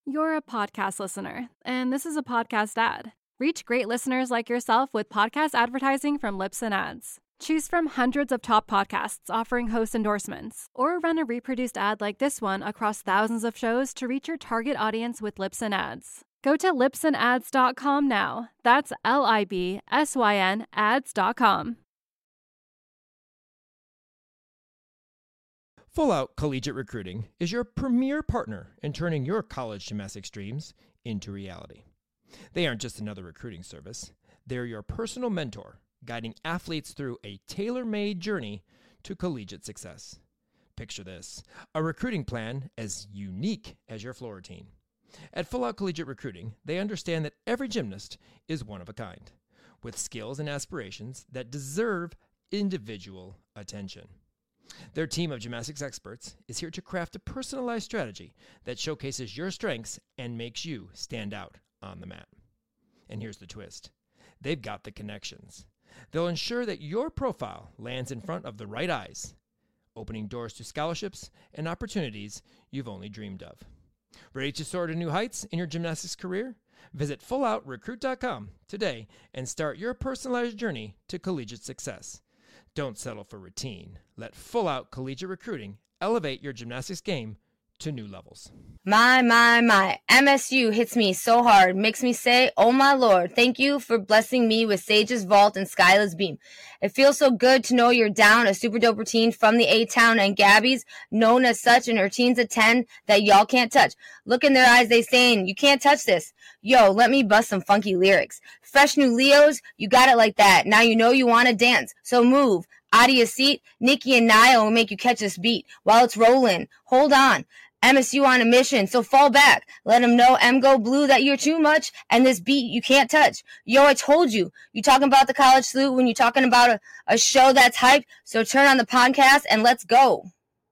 You're a podcast listener, and this is a podcast ad. Reach great listeners like yourself with podcast advertising from Libsyn Ads. Choose from hundreds of top podcasts offering host endorsements, or run a reproduced ad like this one across thousands of shows to reach your target audience with Libsyn Ads. Go to libsynads.com now. That's LIBSYN ads.com. Full Out Collegiate Recruiting is your premier partner in turning your college gymnastics dreams into reality. They aren't just another recruiting service. They're your personal mentor, guiding athletes through a tailor-made journey to collegiate success. Picture this, a recruiting plan as unique as your floor routine. At Full Out Collegiate Recruiting, they understand that every gymnast is one of a kind, with skills and aspirations that deserve individual attention. Their team of gymnastics experts is here to craft a personalized strategy that showcases your strengths and makes you stand out on the mat. And here's the twist. They've got the connections. They'll ensure that your profile lands in front of the right eyes, opening doors to scholarships and opportunities you've only dreamed of. Ready to soar to new heights in your gymnastics career? Visit FullOutRecruit.com today and start your personalized journey to collegiate success. Don't settle for routine. Let Full Out Collegiate Recruiting elevate your gymnastics game to new levels. My. MSU hits me so hard, makes me say, oh my Lord, thank you for blessing me with Sage's Vault and Skyla's Beam. It feels so good to know you're down a super dope routine from the A-Town and Gabby's, known as such, and her teens at 10 that y'all can't touch. Look in their eyes, they saying, you can't touch this. Yo, let me bust some funky lyrics. Fresh new Leos, you got it like that. Now you know you want to dance, so move. Out of your seat, Nikki and Nia will make you catch this beat while it's rolling. Hold on. MSU on a mission, so fall back. Let them know Go Blue that you're too much and this beat you can't touch. Yo, I told you. You talking about the college salute when you're talking about a show that's hyped, so turn on the podcast and let's go.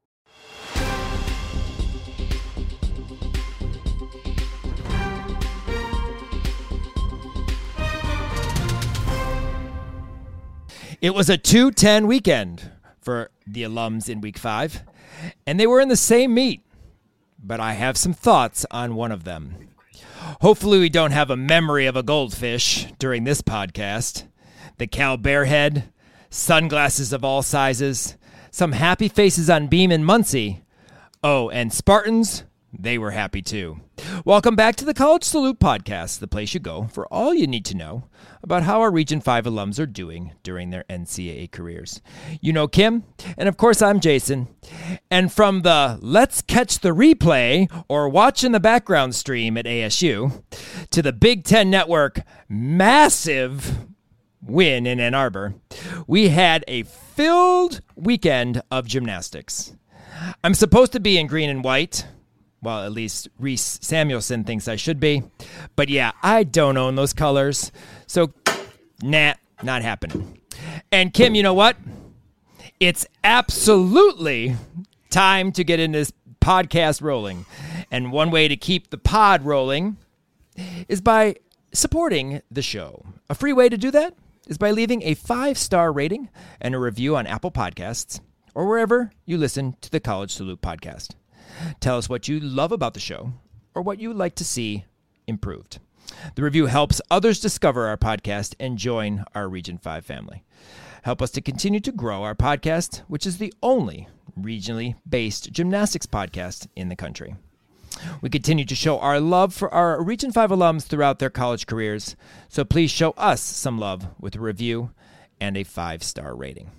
It was a 2-10 weekend for the alums in Week 5, and they were in the same meet, but I have some thoughts on one of them. Hopefully we don't have a memory of a goldfish during this podcast. The Cal Bearhead, sunglasses of all sizes, some happy faces on Beam and Muncie. Oh, and Spartans, they were happy too. Welcome back to the College Salute Podcast, the place you go for all you need to know about how our Region 5 alums are doing during their NCAA careers. You know Kim, and of course I'm Jason. And from the Let's Catch the Replay or watch in the background stream at ASU to the Big Ten Network massive win in Ann Arbor, we had a filled weekend of gymnastics. I'm supposed to be in green and white. Well, at least Reese Samuelson thinks I should be. But yeah, I don't own those colors. So, nah, not happening. And Kim, you know what? It's absolutely time to get in this podcast rolling. And one way to keep the pod rolling is by supporting the show. A free way to do that is by leaving a 5-star rating and a review on Apple Podcasts or wherever you listen to the College Salute Podcast. Tell us what you love about the show or what you would like to see improved. The review helps others discover our podcast and join our Region 5 family. Help us to continue to grow our podcast, which is the only regionally based gymnastics podcast in the country. We continue to show our love for our Region 5 alums throughout their college careers, so please show us some love with a review and a 5-star rating.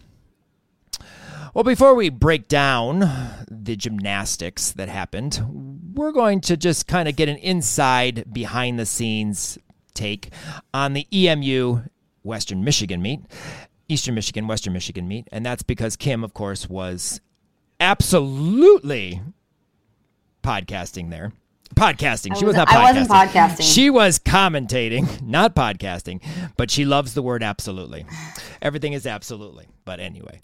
Well, before we break down the gymnastics that happened, we're going to just kind of get an inside, behind-the-scenes take on the EMU Western Michigan meet, Eastern Michigan, Western Michigan meet, and that's because Kim, of course, was absolutely podcasting there. Podcasting. She was not podcasting. I wasn't podcasting. She was commentating, not podcasting, but she loves the word absolutely. Everything is absolutely. But anyway.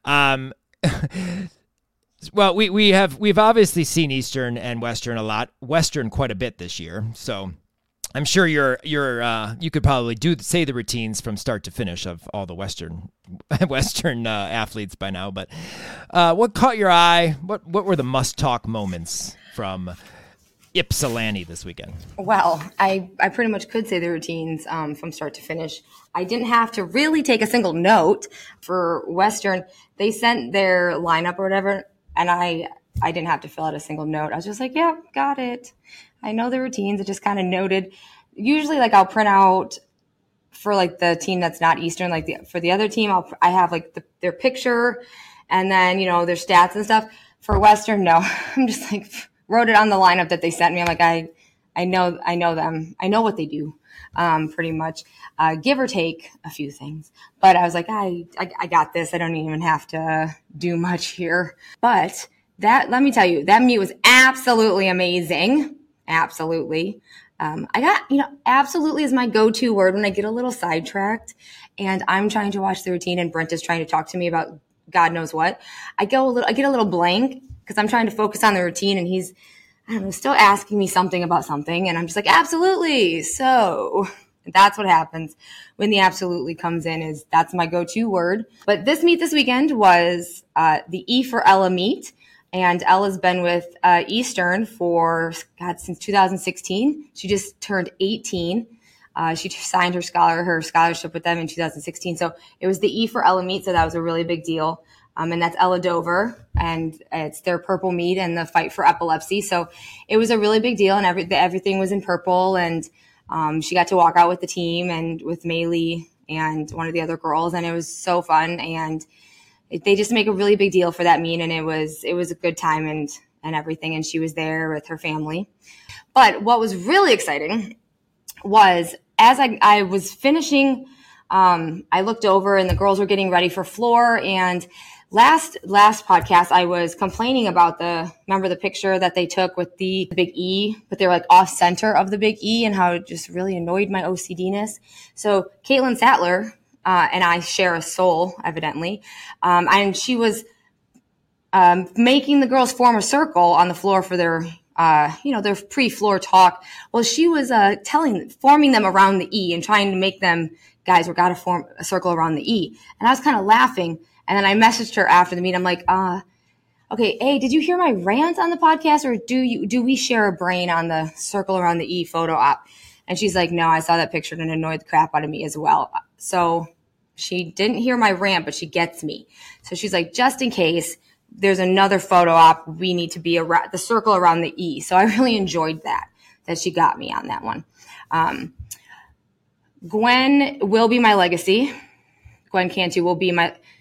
Well, we've obviously seen Eastern and Western a lot. Western quite a bit this year. So I'm sure you could probably say the routines from start to finish of all the Western athletes by now. But what caught your eye? What were the must talk moments from Ypsilanti this weekend? Well, I pretty much could say the routines from start to finish. I didn't have to really take a single note for Western. They sent their lineup or whatever, and I didn't have to fill out a single note. I was just like, yeah, got it. I know the routines. I just kind of noted. Usually, like, I'll print out for like the team that's not Eastern, like for the other team, I have like their picture and then, their stats and stuff. For Western, no, I'm just like wrote it on the lineup that they sent me. I'm like, I know them. I know what they do, pretty much, give or take a few things. But I was like, I got this. I don't even have to do much here. But let me tell you, that meet was absolutely amazing. Absolutely. I got, absolutely is my go-to word when I get a little sidetracked and I'm trying to watch the routine and Brent is trying to talk to me about God knows what. I get a little blank because I'm trying to focus on the routine and he's, I don't know, still asking me something about something. And I'm just like, absolutely. So that's what happens when the absolutely comes in that's my go-to word. But this meet this weekend was, the E for Ella meet. And Ella's been with Eastern since 2016. She just turned 18. She signed her scholarship with them in 2016. So it was the E for Ella meet. So that was a really big deal. And that's Ella Dover, and it's their purple meet and the fight for epilepsy. So it was a really big deal, and everything was in purple. And she got to walk out with the team and with Maylee and one of the other girls, and it was so fun. And they just make a really big deal for that meet, and it was a good time and everything. And she was there with her family. But what was really exciting was as I was finishing, I looked over and the girls were getting ready for floor. And last podcast, I was complaining about remember the picture that they took with the big E, but they were like off center of the big E and how it just really annoyed my OCD-ness. So Caitlin Sattler, and I share a soul, evidently. And she was making the girls form a circle on the floor for their pre-floor talk. Well, she was forming them around the E and trying to make them, guys, we got to form a circle around the E. And I was kind of laughing. And then I messaged her after the meet. I'm like, okay, hey, did you hear my rant on the podcast, or do we share a brain on the circle around the E photo op? And she's like, no, I saw that picture and it annoyed the crap out of me as well. So she didn't hear my rant, but she gets me. So she's like, just in case there's another photo op, we need to be around the circle around the E. So I really enjoyed that she got me on that one. Gwen will be my legacy. Gwen Cantu will be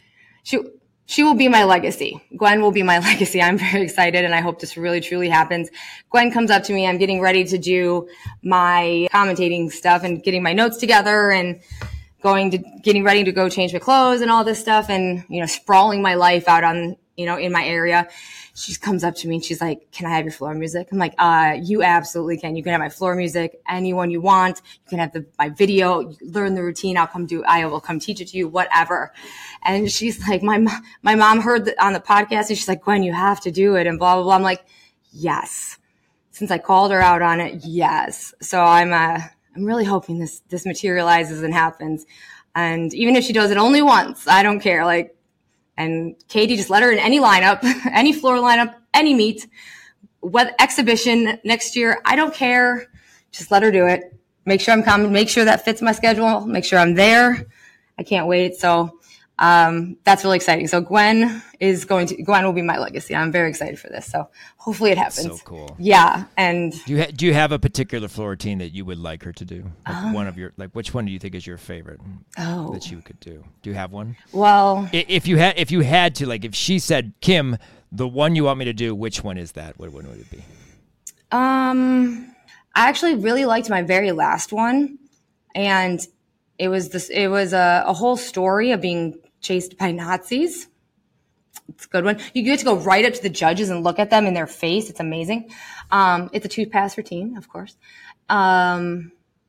she will be my legacy. Gwen will be my legacy. I'm very excited, and I hope this really, truly happens. Gwen comes up to me. I'm getting ready to do my commentating stuff and getting my notes together and getting ready to go change my clothes and all this stuff and, sprawling my life out on, in my area. She comes up to me and she's like, can I have your floor music? I'm like, you absolutely can. You can have my floor music, anyone you want. You can have my video, you learn the routine. I will come teach it to you, whatever. And she's like, my mom heard on the podcast and she's like, Gwen, you have to do it and blah, blah, blah. I'm like, yes. Since I called her out on it, yes. So I'm really hoping this materializes and happens. And even if she does it only once, I don't care. And Katie, just let her in any lineup, any floor lineup, any meet, what exhibition next year. I don't care. Just let her do it. Make sure I'm coming. Make sure that fits my schedule. Make sure I'm there. I can't wait. So that's really exciting. So Gwen will be my legacy. I'm very excited for this. So hopefully it happens. So cool. Yeah. And do you have a particular floor routine that you would like her to do? Which one do you think is your favorite that she could do? Do you have one? Well, if you had to, if she said, Kim, the one you want me to do, which one is that? What would it be? I actually really liked my very last one. And it was a whole story of being chased by Nazis. It's a good one. You get to go right up to the judges and look at them in their face. It's amazing. It's a 2-pass routine, of course. Yeah,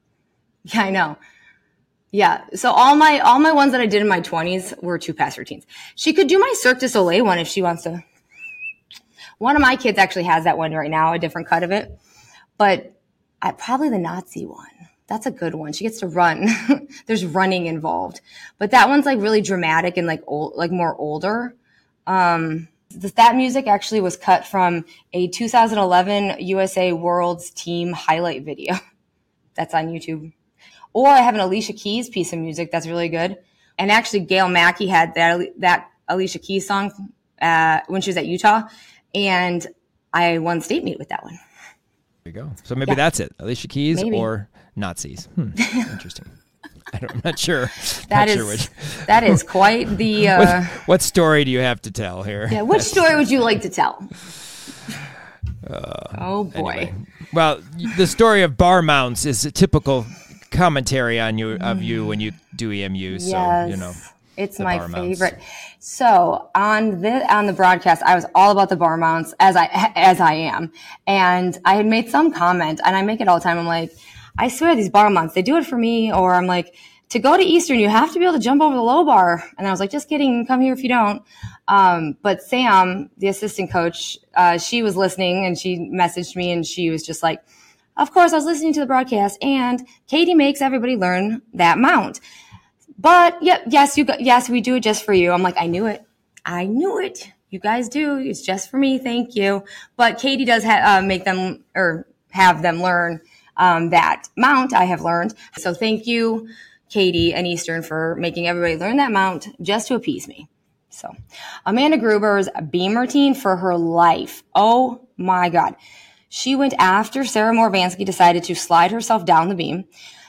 I know. Yeah. So all my ones that I did in my 20s were 2-pass routines. She could do my Cirque du Soleil one if she wants to. One of my kids actually has that one right now, a different cut of it. But probably the Nazi one. That's a good one. She gets to run. There's running involved, but that one's really dramatic and more older. That music actually was cut from a 2011 USA World's Team highlight video that's on YouTube. Or I have an Alicia Keys piece of music that's really good. And actually, Gail Mackey had that Alicia Keys song when she was at Utah. And I won state meet with that one. There you go. So maybe that's it. Alicia Keys or Nazis. Interesting. I'm not sure. That is quite the... What story do you have to tell here? Yeah, which story would you like to tell? Oh, boy. Anyway. Well, the story of bar mounts is a typical commentary on you when you do EMU. So, yes, it's my favorite. Mounts. So on the broadcast, I was all about the bar mounts as I am. And I had made some comment, and I make it all the time. I'm like, I swear these bar mounts, they do it for me. Or I'm like, to go to Eastern, you have to be able to jump over the low bar. And I was like, just kidding. Come here if you don't. But Sam, the assistant coach, she was listening and she messaged me and she was just like, of course, I was listening to the broadcast and Katie makes everybody learn that mount. But yes, we do it just for you. I'm like, I knew it. You guys do. It's just for me. Thank you. But Katie does make them or have them learn that mount. I have learned. So thank you, Katie and Eastern, for making everybody learn that mount just to appease me. So Amanda Gruber's beam routine for her life. Oh my God. She went after Sarah Morvansky decided to slide herself down the beam.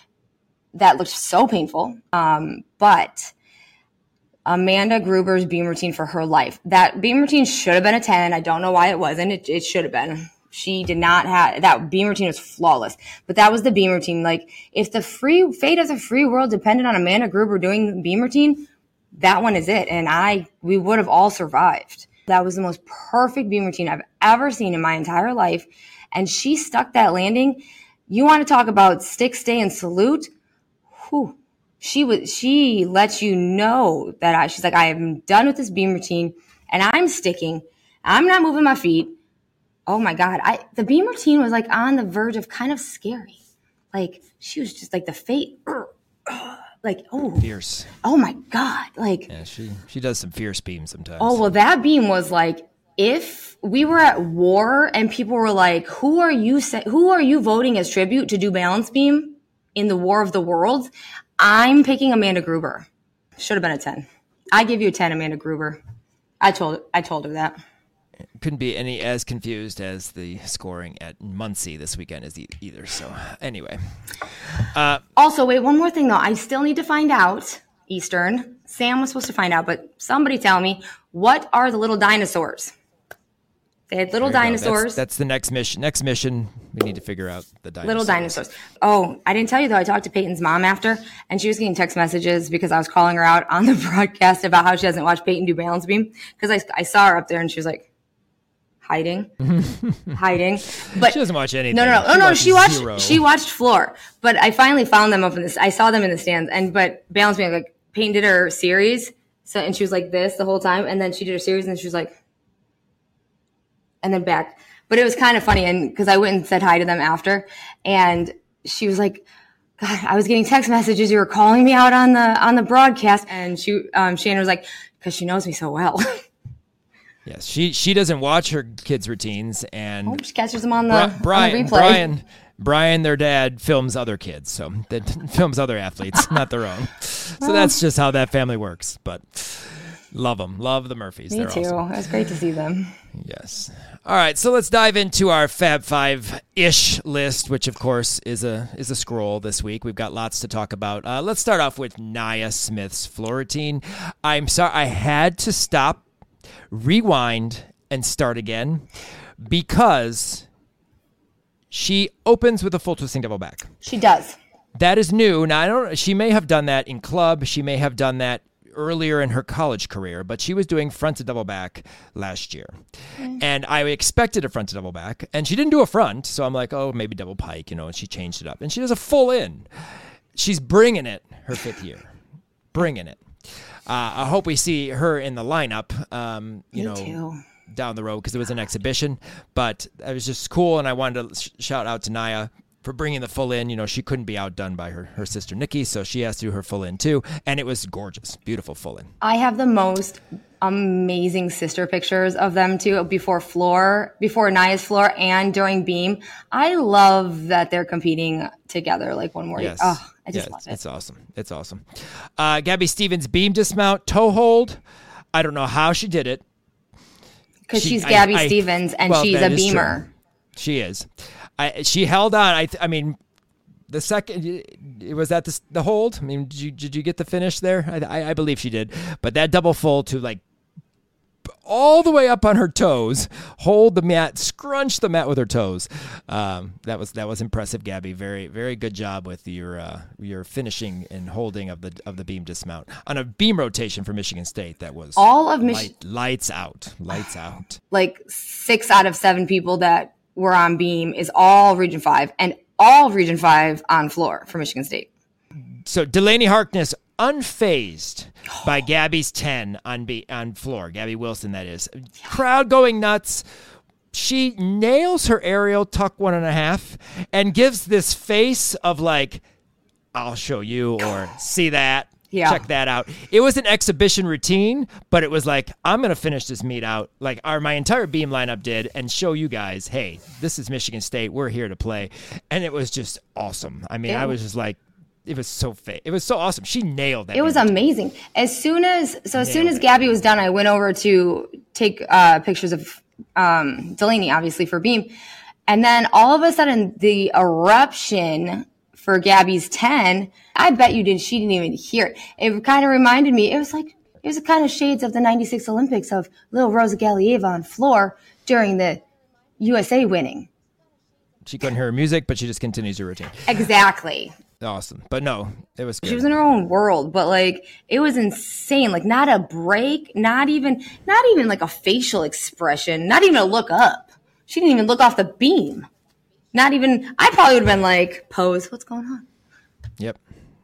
That looked so painful. But Amanda Gruber's beam routine for her life. That beam routine should have been a 10. I don't know why it wasn't. It should have been. She did not have that beam routine was flawless, but that was the beam routine. Like if the fate of the free world depended on Amanda Gruber doing the beam routine, that one is it. And we would have all survived. That was the most perfect beam routine I've ever seen in my entire life. And she stuck that landing. You want to talk about stick, stay, and salute? Whew. She lets you know that she's like, I am done with this beam routine and I'm sticking. I'm not moving my feet. Oh my God. The beam routine was like on the verge of kind of scary. Like she was just like the fate. Like, oh, fierce. Oh my God. Like, yeah, she does some fierce beams sometimes. Oh, well, that beam was like, if we were at war and people were like, who are you voting as tribute to do balance beam in the War of the Worlds? I'm picking Amanda Gruber. Should have been a 10. I give you a 10, Amanda Gruber. I told her that. Couldn't be any as confused as the scoring at Muncie this weekend is either. So anyway. Also, wait, one more thing though. I still need to find out, Eastern. Sam was supposed to find out, but somebody tell me, what are the little dinosaurs? They had little dinosaurs. That's the next mission. Next mission, we need to figure out the dinosaurs. Little dinosaurs. Oh, I didn't tell you though. I talked to Peyton's mom after, and she was getting text messages because I was calling her out on the broadcast about how she hasn't watched Peyton do balance beam. Because I saw her up there, and she was like, hiding. But she doesn't watch anything. No. She watched floor. But I finally found them up in this. I saw them in the stands. But balance beam, like Peyton did her series, and she was like this the whole time, and then she did her series, and she was like. And then back. But it was kind of funny, and because I went and said hi to them after, and she was like, God, I was getting text messages. You were calling me out on the broadcast. And Shannon was like, because she knows me so well. Yes, she doesn't watch her kids' routines, and she catches them on the replay. Brian, their dad, films other kids, so that films other athletes, not their own. So that's just how that family works. But love them, love the Murphys. Me too. Awesome. It was great to see them. Yes. All right, so let's dive into our Fab Five-ish list, which of course is a scroll this week. We've got lots to talk about. Let's start off with Nia Smith's floor routine. I'm sorry, I had to stop, rewind, and start again because she opens with a full twisting double back. She does. That is new. Now, she may have done that in club. She may have done that earlier in her college career, but she was doing front to double back last year. And I expected a front to double back, and she didn't do a front, so I'm like, oh, maybe double pike, and she changed it up. And she does a full in. She's bringing it her fifth year. Bringing it. I hope we see her in the lineup, Me too. down the road, because it was an exhibition, but it was just cool, and I wanted to shout out to Nia for bringing the full in. She couldn't be outdone by her sister Nikki, so she has to do her full in too, and it was gorgeous, beautiful full in. I have the most amazing sister pictures of them too before Nia's floor and during beam. I love that they're competing together like one more. Yes. Oh, I just love it. It's awesome. It's awesome. Gabby Stevens beam dismount, toe hold. I don't know how she did it. Because she's Gabby Stevens and she's a beamer. True. She is. She held on. I mean, the second, was that the hold? I mean, did you get the finish there? I believe she did. But that double full to like all the way up on her toes, hold the mat, scrunch the mat with her toes. That was impressive, Gabby. Very, very good job with your finishing and holding of the beam dismount on a beam rotation for Michigan State. That was all of lights out. Like 6 out of 7 people that were on beam is all Region 5 and all Region 5 on floor for Michigan State. So Delaney Harkness unfazed by Gabby's 10 on floor. Gabby Wilson, that is. Crowd going nuts. She nails her aerial tuck 1.5 and gives this face of like, I'll show you, or see that. Yeah. Check that out. It was an exhibition routine, but it was like, I'm going to finish this meet out like my entire beam lineup did and show you guys, hey, this is Michigan State. We're here to play. And it was just awesome. I mean, I was just like, it was so awesome. She nailed that. It was amazing. As soon as Gabby was done, I went over to take pictures of Delaney, obviously for beam. And then all of a sudden the eruption for Gabby's 10, I bet she didn't even hear it. It kind of reminded me, it was kind of shades of the 96 Olympics of little Rosa Galieva on floor during the USA winning. She couldn't hear her music, but she just continues her routine. Exactly. Awesome. But no, it was good. She was in her own world, but like it was insane. Like not a break, not even like a facial expression, not even a look up. She didn't even look off the beam. Not even, I probably would have been like, pose, what's going on? Yep.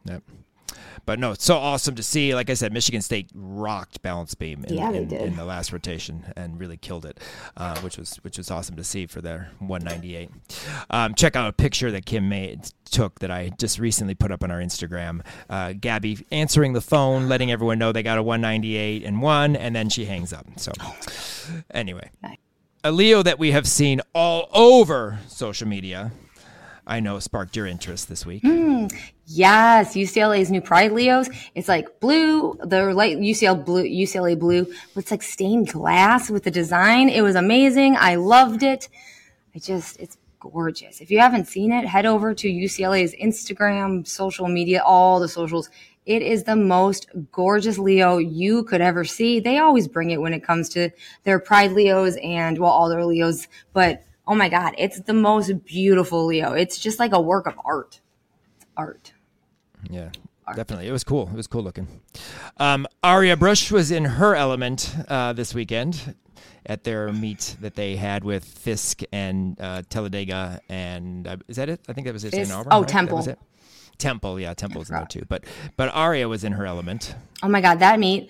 But no, it's so awesome to see. Like I said, Michigan State rocked balance beam in the last rotation and really killed it, which was awesome to see for their 198. Check out a picture that Kim took that I just recently put up on our Instagram. Gabby answering the phone, letting everyone know they got a 198 and won, and then she hangs up. So anyway, a Leo that we have seen all over social media, I know sparked your interest this week. Yes, UCLA's new Pride Leos. It's like blue, the light UCLA blue. It's like stained glass with the design. It was amazing. I loved it. It's gorgeous. If you haven't seen it, head over to UCLA's Instagram, social media, all the socials. It is the most gorgeous Leo you could ever see. They always bring it when it comes to their Pride Leos and, well, all their Leos. But, oh my God, it's the most beautiful Leo. It's just like a work of art. It's art. Yeah, definitely. It was cool. It was cool looking. Aria Brush was in her element this weekend at their meet that they had with Fisk and Talladega. And is that it? I think that was it. St. Auburn, right? Temple. That was it. Temple, yeah, Temple's in there too. But Aria was in her element. Oh my God, that meet.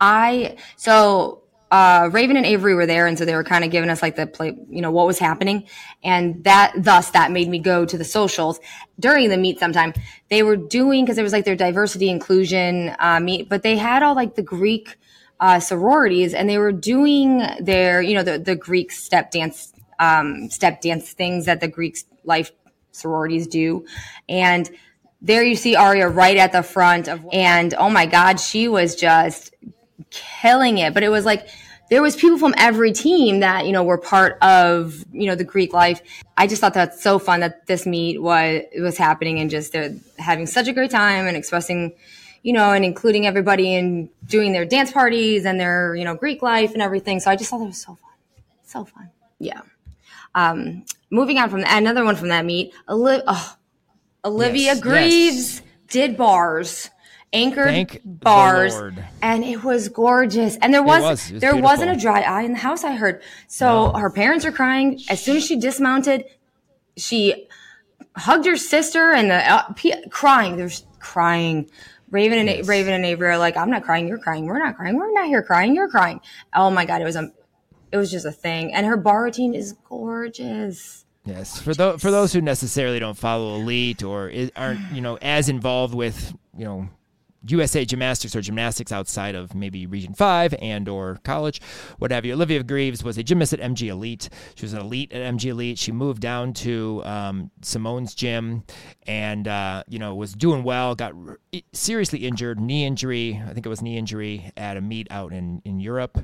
Raven and Avery were there, and so they were kind of giving us like the play, what was happening, and that made me go to the socials during the meet. Sometime they were doing, because it was like their diversity inclusion meet, but they had all like the Greek sororities, and they were doing their the Greek step dance things that the Greek life sororities do, and there you see Aria right at the front and oh my God, she was just killing it. But it was like there was people from every team that were part of the Greek life. I just thought that's so fun that this meet was happening, and just they're having such a great time and expressing and including everybody and doing their dance parties and their Greek life and everything. So I just thought that was so fun. Yeah. Moving on from another one from that meet, Olivia Greaves did bars. Anchored bars, and it was gorgeous. And there wasn't a dry eye in the house, I heard. So her parents are crying. As soon as she dismounted, she hugged her sister and crying. There's crying. Raven and Avery are like, I'm not crying, you're crying. We're not crying. We're not here crying. You're crying. Oh my God, it was just a thing. And her bar routine is gorgeous. Yes, for those who necessarily don't follow Elite or aren't as involved with USA Gymnastics or gymnastics outside of maybe Region 5 and or college, what have you. Olivia Greaves was a gymnast at MG Elite. She was an elite at MG Elite. She moved down to Simone's gym and, was doing well, got seriously injured, knee injury. I think it was knee injury at a meet out in Europe,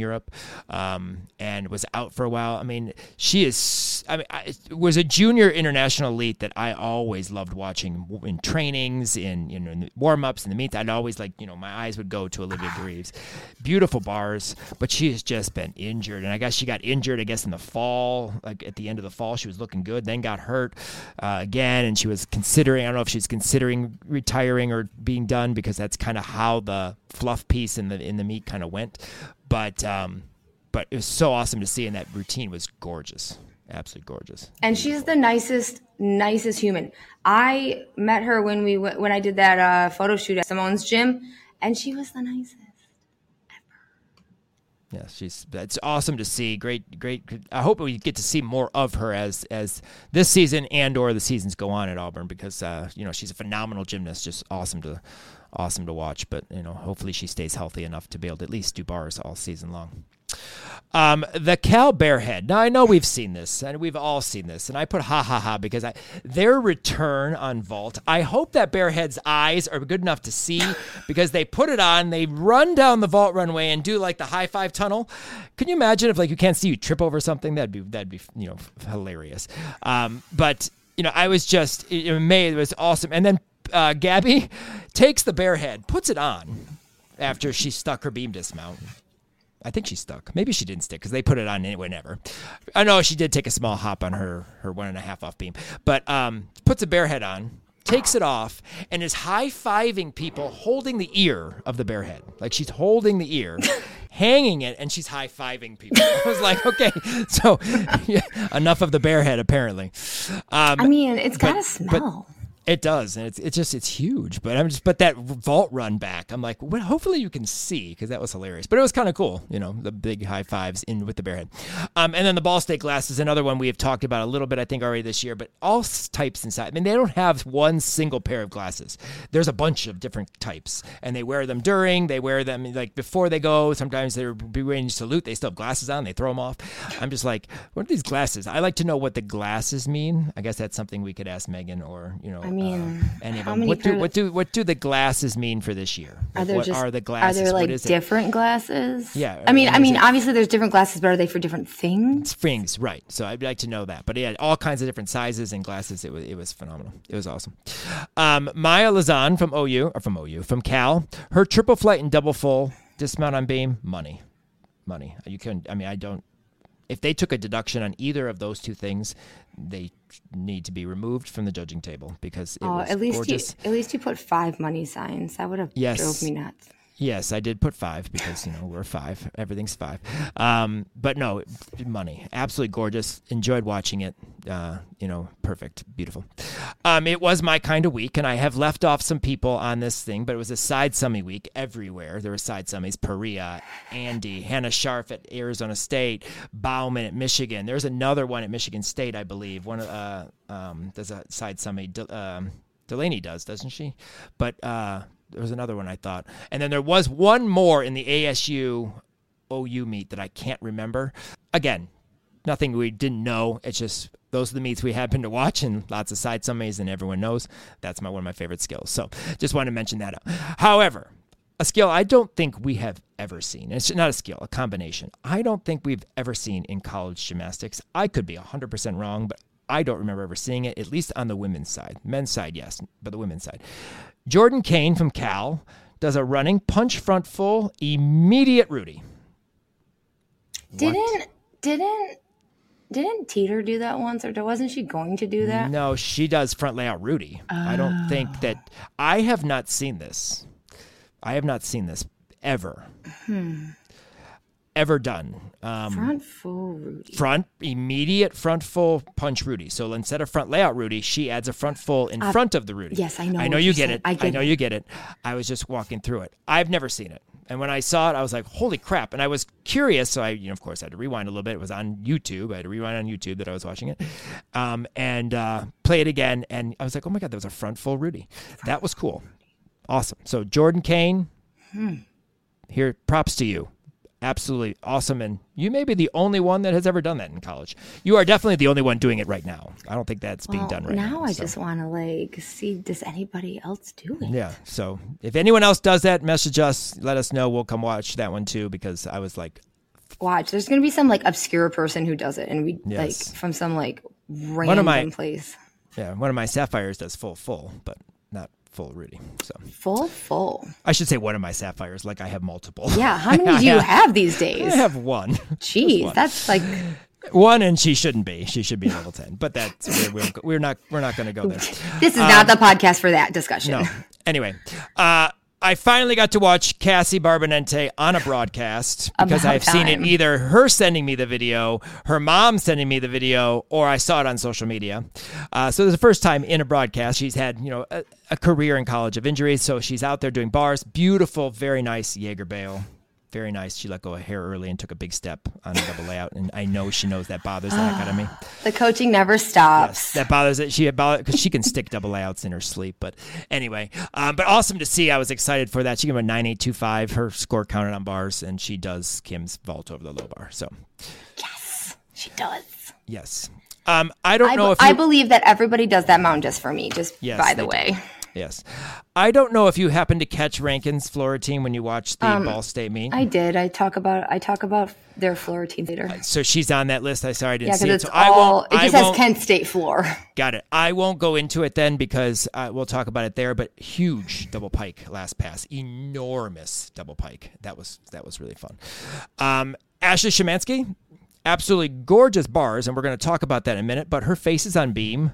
and was out for a while. I mean, it was a junior international elite that I always loved watching in trainings, in warm-ups, in the meets. I'd always my eyes would go to Olivia Greaves. Beautiful bars, but she has just been injured. And I guess she got injured, in the fall, like at the end of the fall. She was looking good, then got hurt again, and she was considering, I don't know if she's considering retiring or being done, because that's kind of how the fluff piece in the meet kind of went. But it was so awesome to see, and that routine was gorgeous. Absolutely gorgeous. And she's the nicest human. I met her when I did that photo shoot at Simone's gym, and she was the nicest ever. Yeah, it's awesome to see. Great. I hope we get to see more of her as this season and or the seasons go on at Auburn, because she's a phenomenal gymnast, just awesome to watch. But hopefully she stays healthy enough to be able to at least do bars all season long. The Cal Bearhead. Now, I know we've seen this, and we've all seen this, and I put ha because their return on vault, I hope that Bearhead's eyes are good enough to see, because they put it on, they run down the vault runway and do like the high five tunnel. Can you imagine if you can't see, you trip over something? That'd be hilarious. But I was just amazed. It was awesome. And then Gabby takes the Bearhead, puts it on after she stuck her beam dismount. I think she stuck. Maybe she didn't stick, because they put it on whenever. I know she did take a small hop on her 1.5 off beam. But puts a Bearhead on, takes it off, and is high-fiving people holding the ear of the Bearhead. Like, she's holding the ear, hanging it, and she's high-fiving people. I was like, okay, so enough of the Bearhead, apparently. It's got to smell. It does, and it's huge. But that vault run back, I'm like, well, hopefully you can see, because that was hilarious. But it was kind of cool, the big high fives in with the Bearhead. And then the Ball State glass is another one we have talked about a little bit, I think, already this year. But all types inside. I mean, they don't have one single pair of glasses. There's a bunch of different types, and they wear them they wear them before they go. Sometimes they're ready to salute. They still have glasses on. They throw them off. I'm just like, what are these glasses? I like to know what the glasses mean. I guess that's something we could ask Megan or any of them. What do the glasses mean for this year? Are there the glasses? Are there different glasses? Yeah. Obviously there's different glasses, but are they for different things? Things, right. So I'd like to know that. But yeah, all kinds of different sizes and glasses. It was phenomenal. It was awesome. Maya Lazan from Cal, her triple flight and double full dismount on beam, money. You couldn't. I don't. If they took a deduction on either of those two things, they need to be removed from the judging table, because it was gorgeous. At least you put 5 money signs. That would have drove me nuts. Yes, I did put 5, because we're 5. Everything's 5. But no, money. Absolutely gorgeous. Enjoyed watching it. Perfect. Beautiful. It was my kind of week, and I have left off some people on this thing, but it was a side summy week everywhere. There were side summies. Perea, Andy, Hannah Scharf at Arizona State, Bauman at Michigan. There's another one at Michigan State, I believe. One there's a side summy. Delaney does, doesn't she? But there was another one, I thought. And then there was one more in the ASU OU meet that I can't remember. Again, nothing we didn't know. It's just those are the meets we happen to watch, and lots of side summaries, and everyone knows that's one of my favorite skills. So just wanted to mention that. However, a skill I don't think we have ever seen. It's not a skill, a combination. I don't think we've ever seen in college gymnastics. I could be 100% wrong, but I don't remember ever seeing it, at least on the women's side. Men's side, yes, but the women's side. Jordan Kane from Cal does a running punch front full immediate Rudy. Didn't Teeter do that once, or wasn't she going to do that? No, she does front layout Rudy. I don't think that I have not seen this. I have not seen this ever. Ever done. Front full Rudy. Immediate front full punch Rudy. So instead of front layout Rudy, she adds a front full in front of the Rudy. Yes, I know. I know you get it. I know you get it. I was just walking through it. I've never seen it. And when I saw it, I was like, holy crap. And I was curious. So I, of course, had to rewind a little bit. It was on YouTube. I had to rewind on YouTube that I was watching it and play it again. And I was like, oh my God, that was a front full Rudy. That was cool. awesome. So Jordan Kane, here, props to you. Absolutely awesome. And you may be the only one that has ever done that in college. You are definitely the only one doing it right now. I don't think that's being done right now. Now I just want to see, does anybody else do it? Yeah. So if anyone else does that, message us, let us know. We'll come watch that one too, because I was like, watch. There's going to be some obscure person who does it. And we from some random place. Yeah. One of my Sapphires does full, but not full Rudy. So full. I should say one of my Sapphires, like I have multiple. Yeah, how many do you have these days? I have one. Jeez, one. that's one, and she shouldn't be. She should be level 10. But that's we're not going to go there. This is not the podcast for that discussion. No. Anyway, I finally got to watch Cassie Barbanente on a broadcast because I've seen it either her sending me the video, her mom sending me the video, or I saw it on social media. So this is the first time in a broadcast. She's had, a career in college of injuries, so she's out there doing bars. Beautiful, very nice Jaeger bail. Very nice. She let go of hair early and took a big step on a double layout, and I know she knows that bothers the heck out of me. The coaching never stops. Yes, that bothers it. Because she can stick double layouts in her sleep. But anyway, but awesome to see. I was excited for that. She gave a 9.825. Her score counted on bars, and she does Kim's vault over the low bar. So yes, she does. Yes. I don't know if I believe that everybody does that mountain just for me. Yes, by the way. Do. Yes. I don't know if you happened to catch Rankin's Flora team when you watched the Ball State meet. I did. I talk about their Flora team later. So she's on that list. I didn't see it. So it just has Kent State floor. Got it. I won't go into it then because we'll talk about it there, but huge double pike last pass. Enormous double pike. That was really fun. Ashley Szymanski, absolutely gorgeous bars, and we're going to talk about that in a minute, but her face is on beam.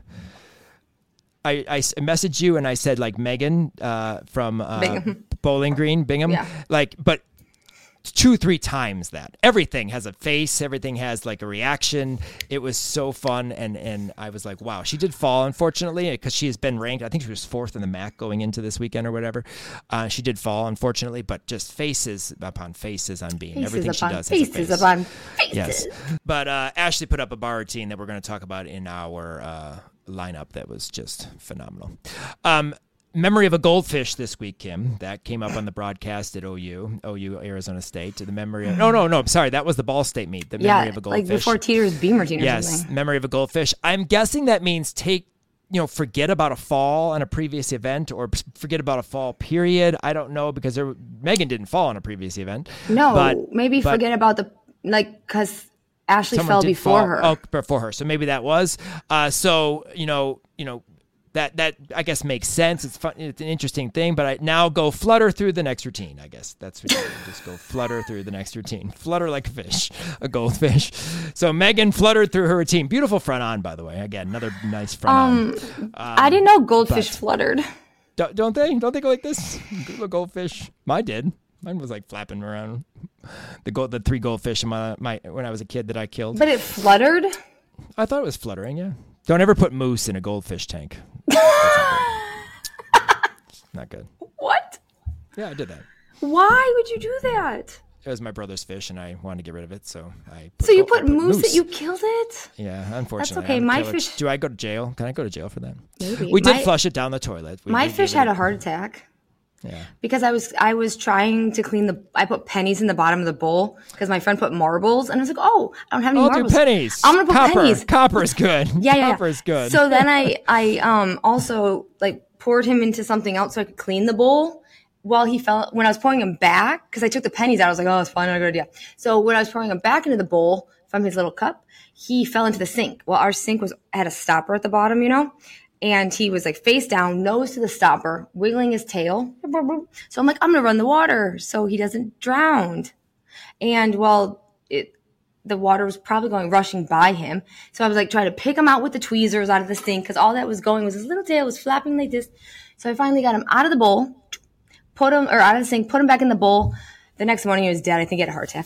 I messaged you and I said Megan from Bowling Green, Bingham, but 2-3 times that. Everything has a face. Everything has a reaction. It was so fun, and I was like, wow. She did fall, unfortunately, because she has been ranked. I think she was 4th in the MAC going into this weekend or whatever. She did fall, unfortunately, but just faces upon faces on beam. Faces Everything she does faces has a face. Upon faces. Yes, but Ashley put up a bar routine that we're going to talk about in our lineup that was just phenomenal. Memory of a Goldfish this week, Kim. That came up on the broadcast at OU Arizona State. The memory of no, sorry, that was the Ball State meet. The memory of a Goldfish. Before Teeter's beam routine or something. Yes, memory of a Goldfish. I'm guessing that means forget about a fall on a previous event or forget about a fall period. I don't know because Megan didn't fall on a previous event. No, but forget about because Ashley fell before her. Oh, before her. So maybe that was. So that I guess makes sense. It's fun. It's an interesting thing. But I now go flutter through the next routine. I guess that's what you do. Just go flutter through the next routine. Flutter like a fish, a goldfish. So Megan fluttered through her routine. Beautiful front on, by the way. Again, another nice front on. I didn't know goldfish fluttered. Don't they? Don't they go like this? Little goldfish. Mine did. Mine was flapping around. The 3 goldfish in my when I was a kid that I killed. But it fluttered? I thought it was fluttering, yeah. Don't ever put moose in a goldfish tank. Not good. What? Yeah, I did that. Why would you do that? It was my brother's fish, and I wanted to get rid of it, so I put moose that you killed it? Yeah, unfortunately. That's okay. My fish... Do I go to jail? Can I go to jail for that? Maybe. We did flush it down the toilet. My fish had a heart attack. Yeah. Because I was trying to clean I put pennies in the bottom of the bowl because my friend put marbles and I was like, oh, I don't have any marbles. I'll do pennies. I'm going to put pennies. Copper is good. Yeah. Copper is good. So then I also poured him into something else so I could clean the bowl while when I was pouring him back, because I took the pennies out. I was like, oh, it's fine. Not a good idea. So when I was pouring him back into the bowl from his little cup, he fell into the sink. Well, our sink had a stopper at the bottom, and he was face down, nose to the stopper, wiggling his tail. So I'm like, I'm going to run the water so he doesn't drown. And the water was probably rushing by him. So I was trying to pick him out with the tweezers out of the sink because all that was going was his little tail was flapping like this. So I finally got him out of the bowl, out of the sink, put him back in the bowl. The next morning he was dead. I think he had a heart attack.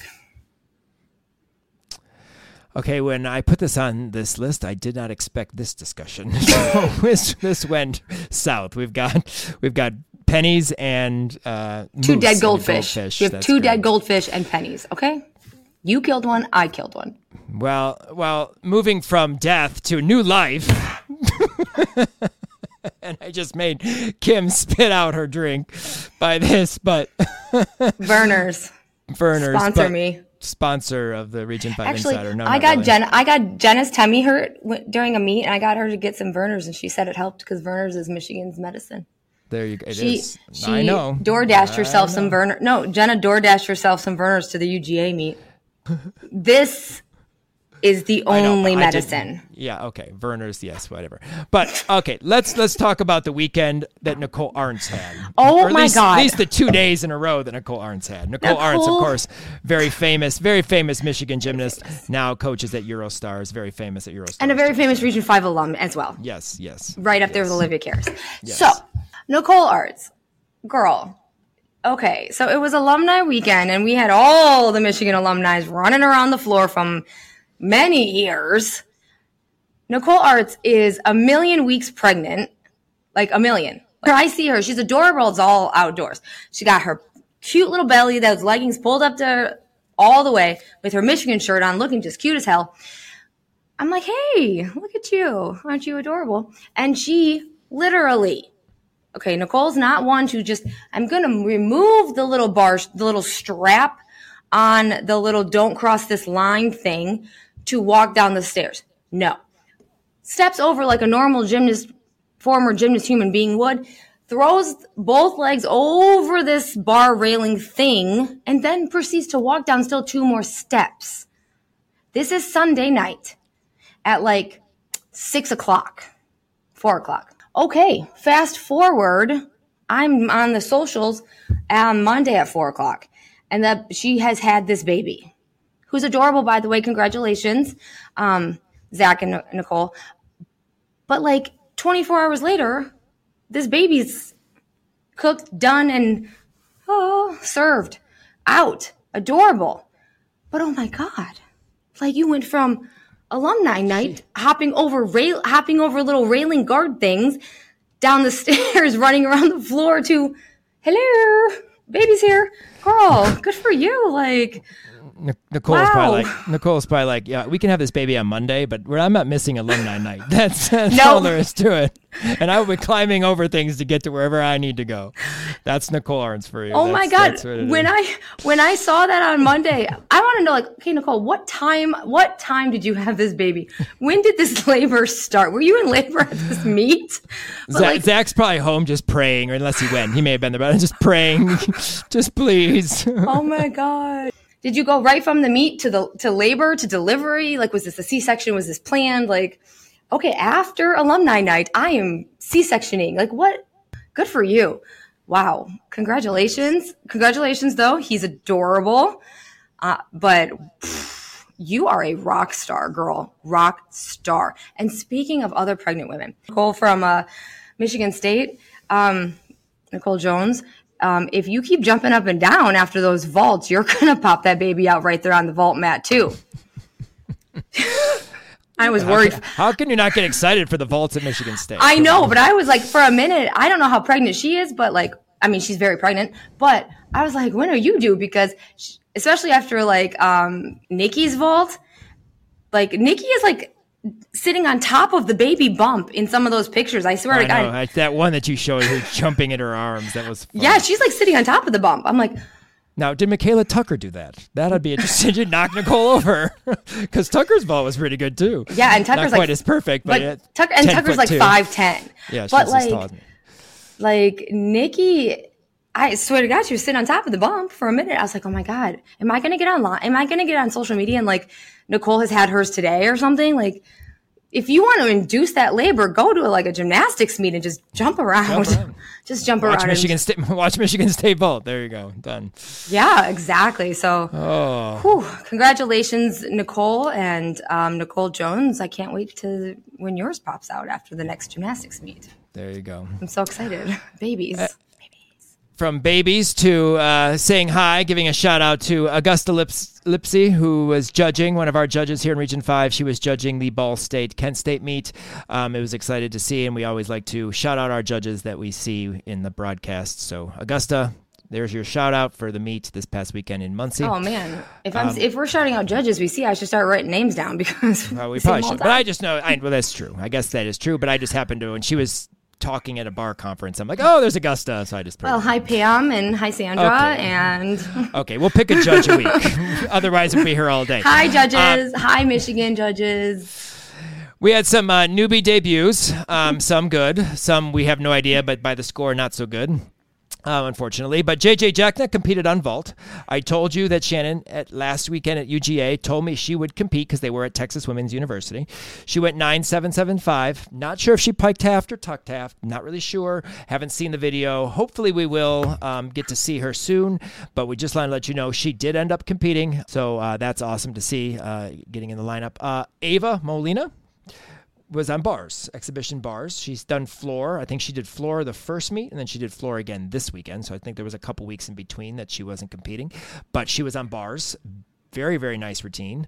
Okay, when I put this on this list, I did not expect this discussion. So this went south. We've got pennies and 2 dead goldfish. You have 2 dead goldfish and pennies. Okay, you killed one. I killed one. Well, moving from death to new life, and just made Kim spit out her drink by this, but Verner's sponsor me. Sponsor of the Region 5 Actually, Insider. No, I got Jenna's tummy hurt during a meet, and I got her to get some Verner's, and she said it helped because Verner's is Michigan's medicine. There you go. She I know. DoorDashed herself some Verner. No, Jenna DoorDashed herself some Verner's to the UGA meet. This is the only medicine. Yeah, okay. Verner's, yes, whatever. But okay, let's talk about the weekend that Nicole Arntz had. Oh my God. At least the 2 days in a row that Nicole Arntz had. Nicole Arntz, of course, very famous Michigan gymnast, now coaches at Eurostars, very famous at Eurostars. And a very famous Region 5 alum as well. Yes. Right up there with Olivia Cares. Yes. So, Nicole Arntz, girl. Okay, so it was alumni weekend, and we had all the Michigan alumni running around the floor from many years. Nicole Arntz is a million weeks pregnant, like a million. When I see her, she's adorable. It's all outdoors. She got her cute little belly, those leggings pulled up to all the way with her Michigan shirt on, looking just cute as hell. I'm like, hey, look at you. Aren't you adorable? And she literally, okay, Nicole's not one to just, I'm going to remove the little bar, the little strap on the little don't cross this line thing to walk down the stairs. No. Steps over like a normal gymnast, former gymnast human being would, throws both legs over this bar railing thing, and then proceeds to walk down still 2 more steps. This is Sunday night at like 6 o'clock, 4 o'clock. Okay, fast forward, I'm on the socials on Monday at 4 o'clock, and that she has had this baby, who's adorable, by the way. Congratulations, Zach and Nicole. But like 24 hours later, this baby's cooked, done, and served out. Adorable. But oh my God, like you went from alumni night, hopping over little railing guard things, down the stairs, running around the floor to, hello, baby's here, girl. Good for you. Like, Nicole's wow. probably like, yeah, we can have this baby on Monday, but I'm not missing alumni night. That's all there is to it. And I will be climbing over things to get to wherever I need to go. That's Nicole Arntz for you. Oh my God. When I saw that on Monday, I want to know, like, okay, Nicole, what time did you have this baby? When did this labor start? Were you in labor at this meet? Zach's probably home just praying, or unless he went, he may have been there, but just praying, just please. Oh my God. Did you go right from the meet to labor to delivery? Like, was this a C-section? Was this planned? Like, okay, after alumni night, I am C-sectioning. Like, what? Good for you. Wow. Congratulations. Congratulations, though. He's adorable. But you are a rock star, girl. Rock star. And speaking of other pregnant women, Nicole from Michigan State, Nicole Jones, if you keep jumping up and down after those vaults, you're going to pop that baby out right there on the vault mat, too. I was worried. How can you not get excited for the vaults at Michigan State? I know, but I was like, for a minute, I don't know how pregnant she is, but like, I mean, she's very pregnant, but I was like, when are you due? Because especially after like Nikki's vault, like Nikki is like sitting on top of the baby bump in some of those pictures. I swear to God. That one that you showed her jumping in her arms, that was fun. Yeah, she's like sitting on top of the bump. I'm like, now, did Michaela Tucker do that? That'd be interesting to knock Nicole over, because Tucker's vault was pretty good too. Yeah, and Tucker's not quite as perfect, but Tucker's like 5'10". Yeah, she's but as tall as me. Like Nikki, I swear to God, she was sitting on top of the bump for a minute. I was like, oh my God, am I going to get online? Am I going to get on social media and like Nicole has had hers today or something? Like, if you want to induce that labor, go to like a gymnastics meet and just jump around. Just jump around. Watch Michigan State vault. There you go. Done. Yeah, exactly. So, congratulations, Nicole and Nicole Jones. I can't wait to when yours pops out after the next gymnastics meet. There you go. I'm so excited. Babies. From babies to saying hi, giving a shout out to Augusta Lipsy, who was judging, one of our judges here in Region 5. She was judging the Ball State-Kent State meet. It was excited to see, and we always like to shout out our judges that we see in the broadcast. So, Augusta, there's your shout out for the meet this past weekend in Muncie. Oh man, if we're shouting out judges we see, I should start writing names down because we probably should. But I just know, well, that's true. I guess that is true. But I just happened to, when she was talking at a bar conference. I'm like, oh, there's Augusta. So I just put hi Pam and hi Sandra and okay, we'll pick a judge a week. Otherwise, we'll be here all day. Hi judges. Hi Michigan judges. We had some newbie debuts. Some good, some we have no idea, but by the score, not so good. Unfortunately. But JJ Jackna competed on vault. I told you that Shannon at last weekend at UGA told me she would compete because they were at Texas Women's University. She went 9.775. Not sure if she piked Taft or tucked Taft. Not really sure. Haven't seen the video. Hopefully we will get to see her soon. But we just want to let you know she did end up competing. So that's awesome to see getting in the lineup. Ava Molina was on bars, exhibition bars. She's done floor. I think she did floor the first meet, and then she did floor again this weekend. So I think there was a couple weeks in between that she wasn't competing. But she was on bars. Very, very nice routine.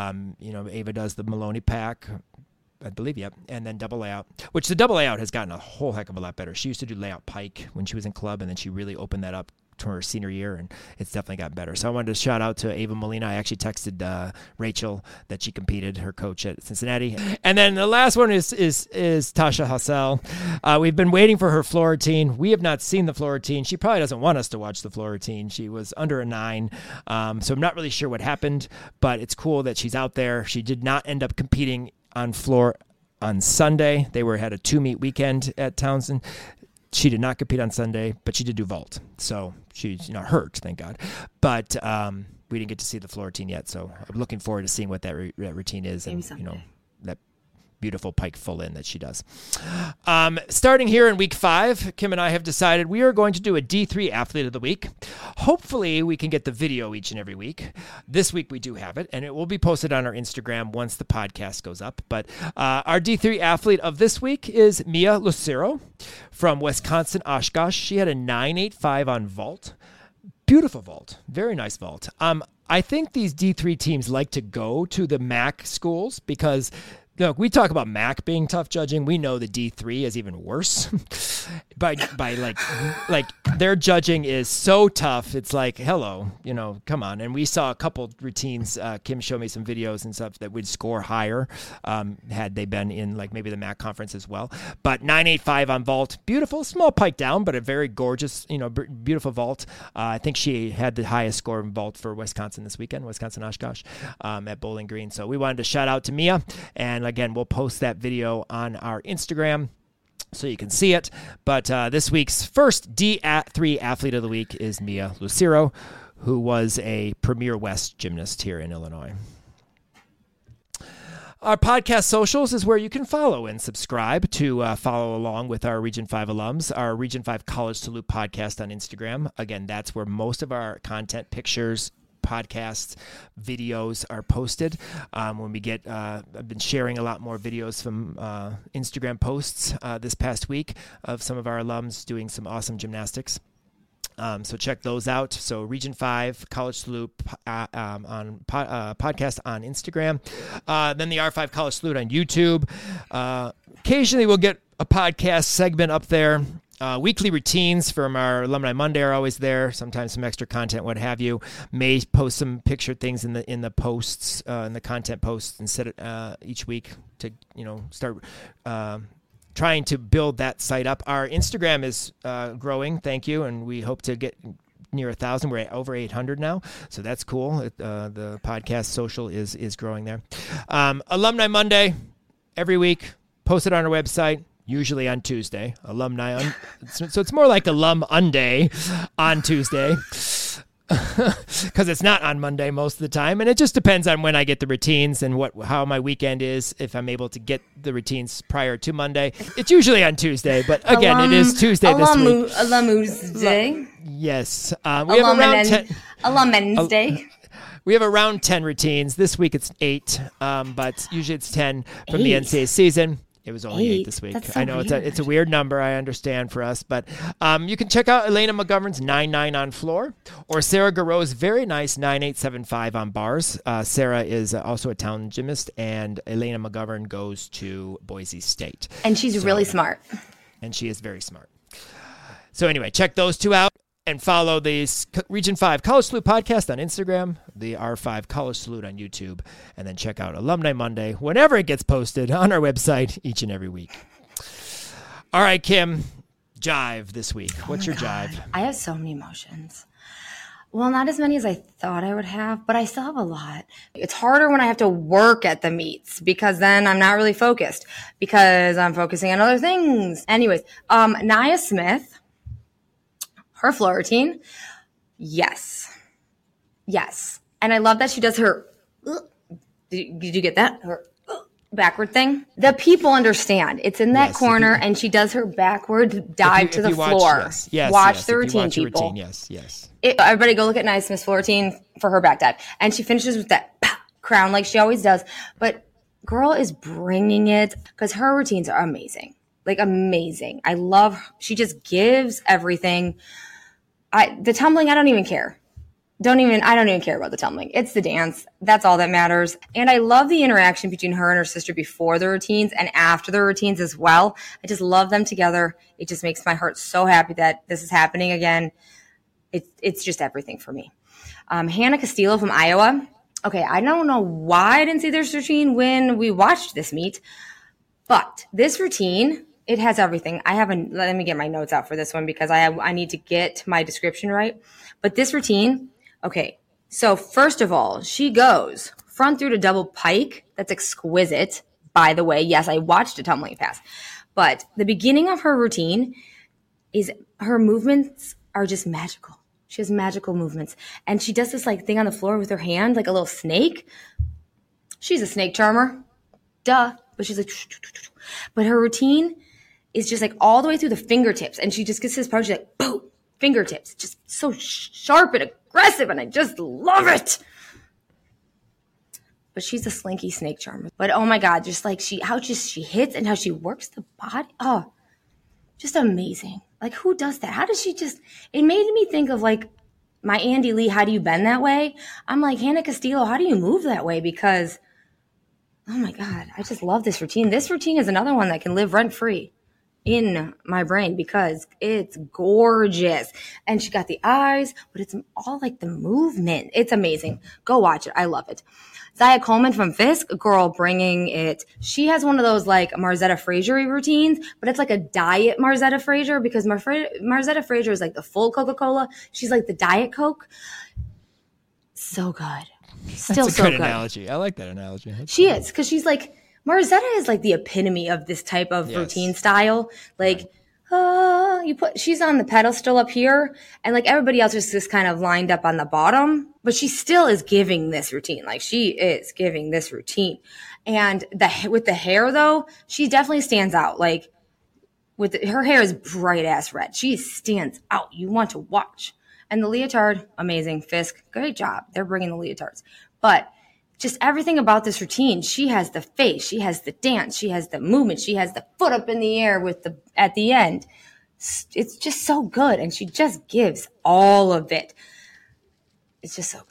Ava does the Maloney pack, I believe, yep, and then double layout, which the double layout has gotten a whole heck of a lot better. She used to do layout pike when she was in club, and then she really opened that up to her senior year, and it's definitely got better. So I wanted to shout out to Ava Molina. I actually texted Rachel that she competed, her coach at Cincinnati. And then the last one is Tasha Hassel. We've been waiting for her floor routine. We have not seen the floor routine. She probably doesn't want us to watch the floor routine. She was under a 9, so I'm not really sure what happened, but it's cool that she's out there. She did not end up competing on floor on Sunday. They had a 2-meet weekend at Townsend. She did not compete on Sunday, but she did do vault. So she's not hurt, thank God. But we didn't get to see the floor routine yet. So I'm looking forward to seeing what that routine is. Maybe and, that beautiful pike full in that she does. Starting here in week 5, Kim and I have decided we are going to do a D3 Athlete of the Week. Hopefully we can get the video each and every week. This week we do have it, and it will be posted on our Instagram once the podcast goes up. But our D3 Athlete of this week is Mia Lucero from Wisconsin Oshkosh. She had a 9.85 on vault. Beautiful vault. Very nice vault. I think these D3 teams like to go to the MAC schools because look, we talk about MAC being tough judging. We know the D3 is even worse. by like their judging is so tough. It's like, hello, come on. And we saw a couple routines. Kim showed me some videos and stuff that would score higher had they been in like maybe the MAC conference as well. But 9.85 on vault, beautiful, small pike down, but a very gorgeous, beautiful vault. I think she had the highest score in vault for Wisconsin this weekend, Wisconsin Oshkosh at Bowling Green. So we wanted to shout out to Mia, and again, we'll post that video on our Instagram so you can see it. But this week's first D3 Athlete of the Week is Mia Lucero, who was a Premier West gymnast here in Illinois. Our podcast socials is where you can follow and subscribe to follow along with our Region 5 alums. Our Region 5 College Salute podcast on Instagram. Again, that's where most of our content, pictures, podcasts, videos are posted. When we get, I've been sharing a lot more videos from Instagram posts this past week of some of our alums doing some awesome gymnastics. So check those out. So Region 5 College Salute on podcast on Instagram. Then the R5 College Salute on YouTube. Occasionally we'll get a podcast segment up there. Weekly routines from our Alumni Monday are always there. Sometimes some extra content, what have you. May post some picture things in the posts, in the content posts, and set it each week to start trying to build that site up. Our Instagram is growing, thank you, and we hope to get near 1,000. We're at over 800 now, so that's cool. The podcast social is growing there. Alumni Monday every week, posted on our website. Usually on Tuesday, so it's more like Alum Unday on Tuesday, because it's not on Monday most of the time, and it just depends on when I get the routines and how my weekend is. If I'm able to get the routines prior to Monday, it's usually on Tuesday. But again, it is Tuesday this week. Alumnus Day. Yes, we have around 10. Alumn's Day. We have around 10 routines this week. It's 8, but usually it's 10 from the NCAA season. It was only 8 this week. So I know weird. it's a weird number, I understand, for us. But you can check out Elena McGovern's 9.9 on floor, or Sarah Garreau's very nice 9.875 on bars. Sarah is also a town gymnast, and Elena McGovern goes to Boise State. And she's really smart. And she is very smart. So anyway, check those two out. And follow the Region 5 College Salute podcast on Instagram, the R5 College Salute on YouTube, and then check out Alumni Monday whenever it gets posted on our website each and every week. All right, Kim, jive this week. What's your jive? I have so many emotions. Well, not as many as I thought I would have, but I still have a lot. It's harder when I have to work at the meets because then I'm not really focused because I'm focusing on other things. Anyways, Nia Smith, her floor routine. Yes. And I love that she does her, did you get that? Her backward thing. The people understand. It's in that corner and she does her backward dive to the floor. Watch the routine, people. Yes. Everybody go look at Nia Smith's floor routine for her back dive. And she finishes with that crown like she always does. But girl is bringing it because her routines are amazing. Like amazing. I love, she just gives everything. The tumbling, I don't even care. I don't even care about the tumbling. It's the dance. That's all that matters. And I love the interaction between her and her sister before the routines and after the routines as well. I just love them together. It just makes my heart so happy that this is happening again. It's just everything for me. Hannah Castillo from Iowa. Okay, I don't know why I didn't see this routine when we watched this meet, but this routine, it has everything. Let me get my notes out for this one because I need to get my description right. But this routine, okay, so first of all, she goes front through to double pike. That's exquisite, by the way. Yes, I watched a tumbling pass. But the beginning of her routine is her movements are just magical. She has magical movements. And she does this like thing on the floor with her hand, like a little snake. She's a snake charmer. Duh. But she's like, but her routine is just like all the way through the fingertips. And she just gets to this part, she's like, boom, fingertips. Just so sharp and aggressive. And I just love it. But she's a slinky snake charmer. But oh my God, just like she hits and how she works the body. Oh, just amazing. Like who does that? How does she just, it made me think of like my Andy Lee, how do you bend that way? I'm like, Hannah Castillo, how do you move that way? Because, oh my God, I just love this routine. This routine is another one that can live rent free in my brain because it's gorgeous. And she got the eyes, but it's all like the movement. It's amazing. Go watch it. I love it. Zaya Coleman from Fisk, girl bringing it. She has one of those like Marzetta Frazier routines, but it's like a diet Marzetta Frazier because Marzetta Frazier is like the full Coca-Cola. She's like the Diet Coke. So good. Still That's a so good good. Analogy. I like that analogy. She is because she's like, Marzetta is like the epitome of this type of routine style. Like, she's on the pedestal up here and like everybody else is just kind of lined up on the bottom, but she still is giving this routine. Like she is giving this routine. And with the hair though, she definitely stands out. Like her hair is bright ass red. She stands out. You want to watch. And the leotard, amazing. Fisk, great job. They're bringing the leotards. But just everything about this routine, she has the face, she has the dance, she has the movement, she has the foot up in the air at the end. It's just so good. And she just gives all of it. It's just so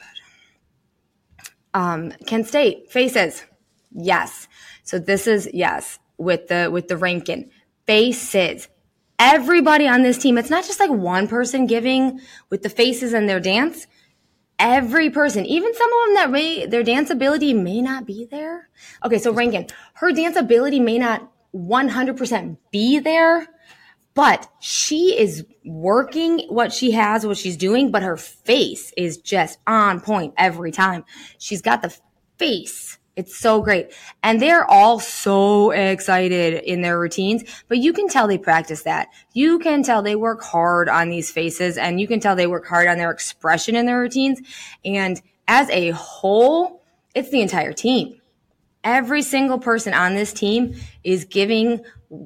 good. Kent State, faces. Yes. So this is, yes, with the Rankin. Faces. Everybody on this team, it's not just like one person giving with the faces and their dance. Every person, even some of them that their dance ability may not be there. Okay, so Rankin, her dance ability may not 100% be there, but she is working what she's doing, but her face is just on point every time. She's got the face. It's so great. And they're all so excited in their routines, but you can tell they practice that. You can tell they work hard on these faces and you can tell they work hard on their expression in their routines. And as a whole, it's the entire team. Every single person on this team is giving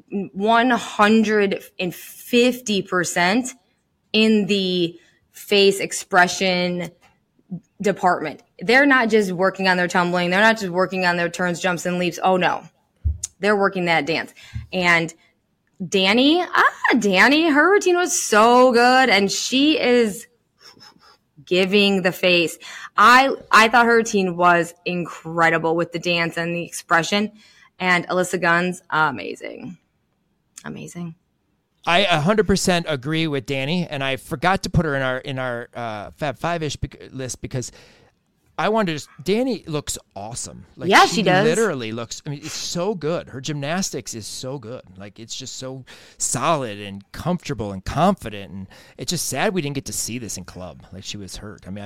150% in the face expression department. They're not just working on their tumbling. They're not just working on their turns, jumps, and leaps. Oh no, they're working that dance. And Danny, her routine was so good, and she is giving the face. I thought her routine was incredible with the dance and the expression. And Alyssa Guns, amazing. I 100% agree with Danny, and I forgot to put her in our Fab Five-ish list because I wanted to Danny looks awesome. Like, yeah, she does. Literally looks, I mean, it's so good. Her gymnastics is so good. Like, it's just so solid and comfortable and confident. And it's just sad we didn't get to see this in club. Like, she was hurt. I mean,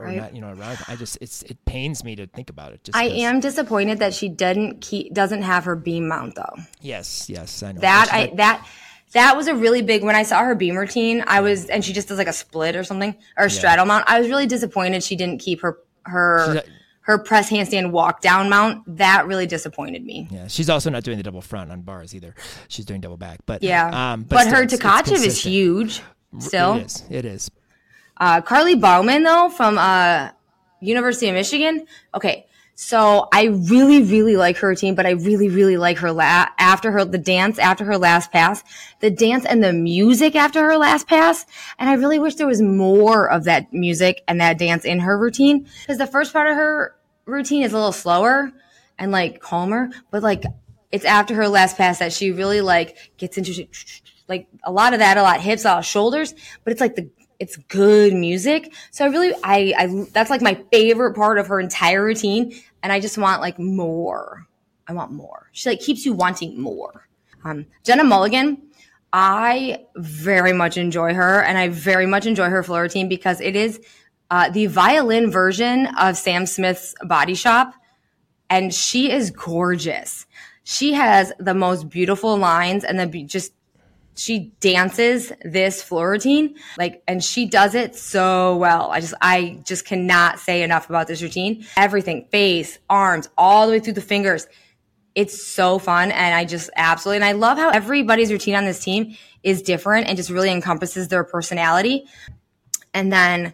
it pains me to think about it. I am disappointed that she doesn't have her beam mount though. Yes, I know. That was a really big, when I saw her beam routine, and she just does like a split or something, or a straddle mount. I was really disappointed she didn't keep her press handstand walk down mount. That really disappointed me. Yeah, she's also not doing the double front on bars either. She's doing double back. But yeah, but her Tkachev is huge still. It is. Carly Bauman though, from University of Michigan. Okay. So I really, really like her routine, but I really, really like her the dance after her last pass, the dance and the music after her last pass. And I really wish there was more of that music and that dance in her routine, because the first part of her routine is a little slower and like calmer, but like it's after her last pass that she really like gets into like a lot hips, a lot of shoulders, but it's like it's good music. So I that's like my favorite part of her entire routine. And I just want like more. I want more. She like keeps you wanting more. Jenna Mulligan, I very much enjoy her, and I very much enjoy her floor routine because it is the violin version of Sam Smith's Body Shop, and she is gorgeous. She has the most beautiful lines, and she dances this floor routine, and she does it so well. I just cannot say enough about this routine. Everything, face, arms, all the way through the fingers. It's so fun. And and I love how everybody's routine on this team is different and just really encompasses their personality. And then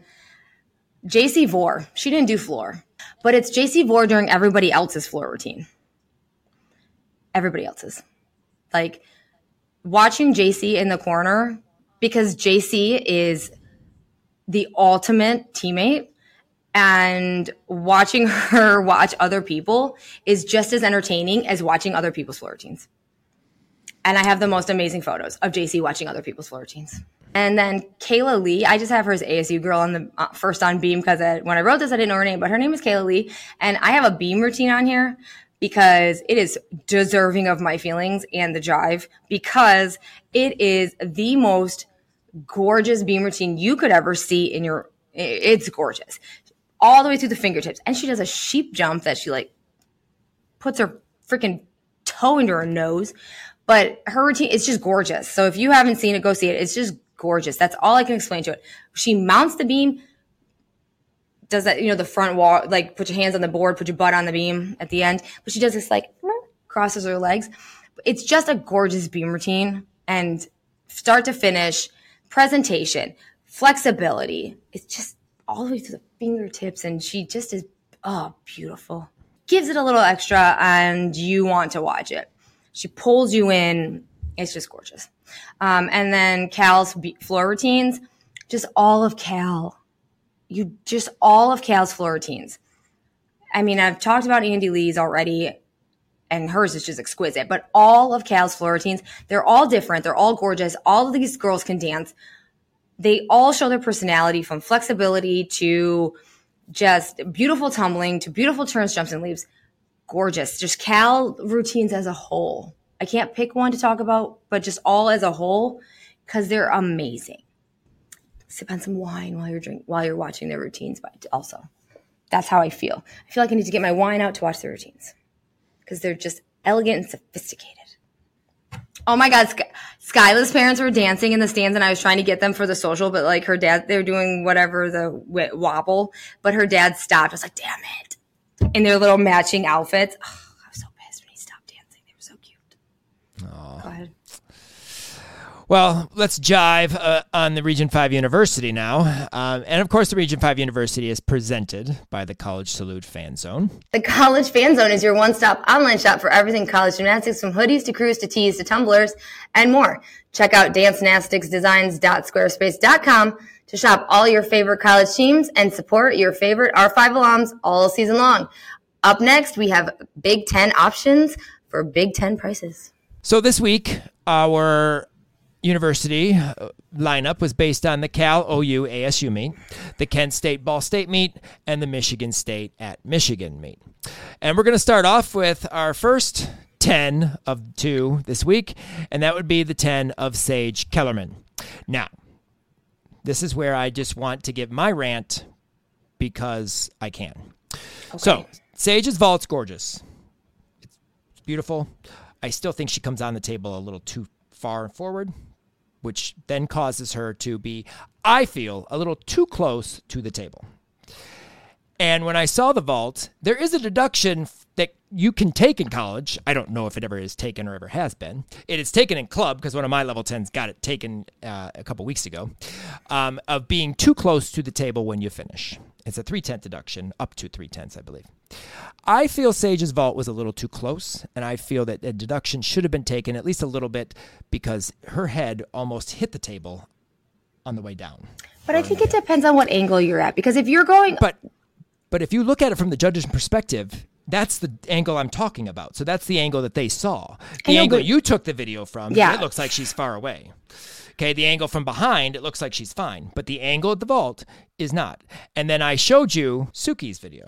JC Vore, she didn't do floor, but it's JC Vore during everybody else's floor routine. Everybody else's. Watching JC in the corner, because JC is the ultimate teammate, and watching her watch other people is just as entertaining as watching other people's floor routines. And I have the most amazing photos of JC watching other people's floor routines. And then Kayla Lee, I just have her as ASU girl on the first on beam, because when I wrote this, I didn't know her name, but her name is Kayla Lee. And I have a beam routine on here because it is deserving of my feelings and the jive, because it is the most gorgeous beam routine you could ever see it's gorgeous. All the way through the fingertips. And she does a sheep jump that she puts her freaking toe into her nose. But her routine, it's just gorgeous. So if you haven't seen it, go see it. It's just gorgeous. That's all I can explain to it. She mounts the beam, does that, the front wall, put your hands on the board, put your butt on the beam at the end. But she does this crosses her legs. It's just a gorgeous beam routine, and start to finish, presentation, flexibility. It's just all the way to the fingertips, and she just is, beautiful. Gives it a little extra, and you want to watch it. She pulls you in. It's just gorgeous. And then Cal's floor routines, just all of Cal's floor routines. I mean, I've talked about Andy Lee's already, and hers is just exquisite, but all of Cal's floor routines, they're all different. They're all gorgeous. All of these girls can dance. They all show their personality, from flexibility to just beautiful tumbling to beautiful turns, jumps, and leaps. Gorgeous. Just Cal routines as a whole. I can't pick one to talk about, but just all as a whole, because they're amazing. Sip on some wine while you're watching their routines. But also, that's how I feel. I feel like I need to get my wine out to watch their routines, because they're just elegant and sophisticated. Oh my God, Skyla's parents were dancing in the stands, and I was trying to get them for the social, but her dad, they were doing whatever, the wobble, but her dad stopped. I was like, damn it. In their little matching outfits. Oh, I was so pissed when he stopped dancing. They were so cute. Aww. Go ahead. Well, let's jive on the Region 5 University now. And of course, the Region 5 University is presented by the College Salute Fan Zone. The College Fan Zone is your one-stop online shop for everything college gymnastics, from hoodies to crews to tees to tumblers and more. Check out dancegymnasticsdesigns.squarespace.com to shop all your favorite college teams and support your favorite R5 alums all season long. Up next, we have Big Ten options for Big Ten prices. So this week, our University lineup was based on the Cal OU ASU meet, the Kent State Ball State meet, and the Michigan State at Michigan meet. And we're going to start off with our first 10 of 2 this week, and that would be the 10 of Sage Kellerman. Now, this is where I just want to give my rant because I can. Okay. So, Sage's vault's gorgeous. It's beautiful. I still think she comes on the table a little too far forward, which then causes her to be, I feel, a little too close to the table. And when I saw the vault, there is a deduction that you can take in college. I don't know if it ever is taken or ever has been. It is taken in club because one of my level 10s got it taken a couple weeks ago, of being too close to the table when you finish. It's a 3/10 deduction, up to 3/10, I believe. I feel Sage's vault was a little too close, and I feel that a deduction should have been taken at least a little bit because her head almost hit the table on the way down. But I think it depends on what angle you're at, because if you're going... But if you look at it from the judge's perspective, that's the angle I'm talking about. So that's the angle that they saw. The angle you took the video from, it looks like she's far away. Okay, the angle from behind, it looks like she's fine. But the angle at the vault is not. And then I showed you Suki's video.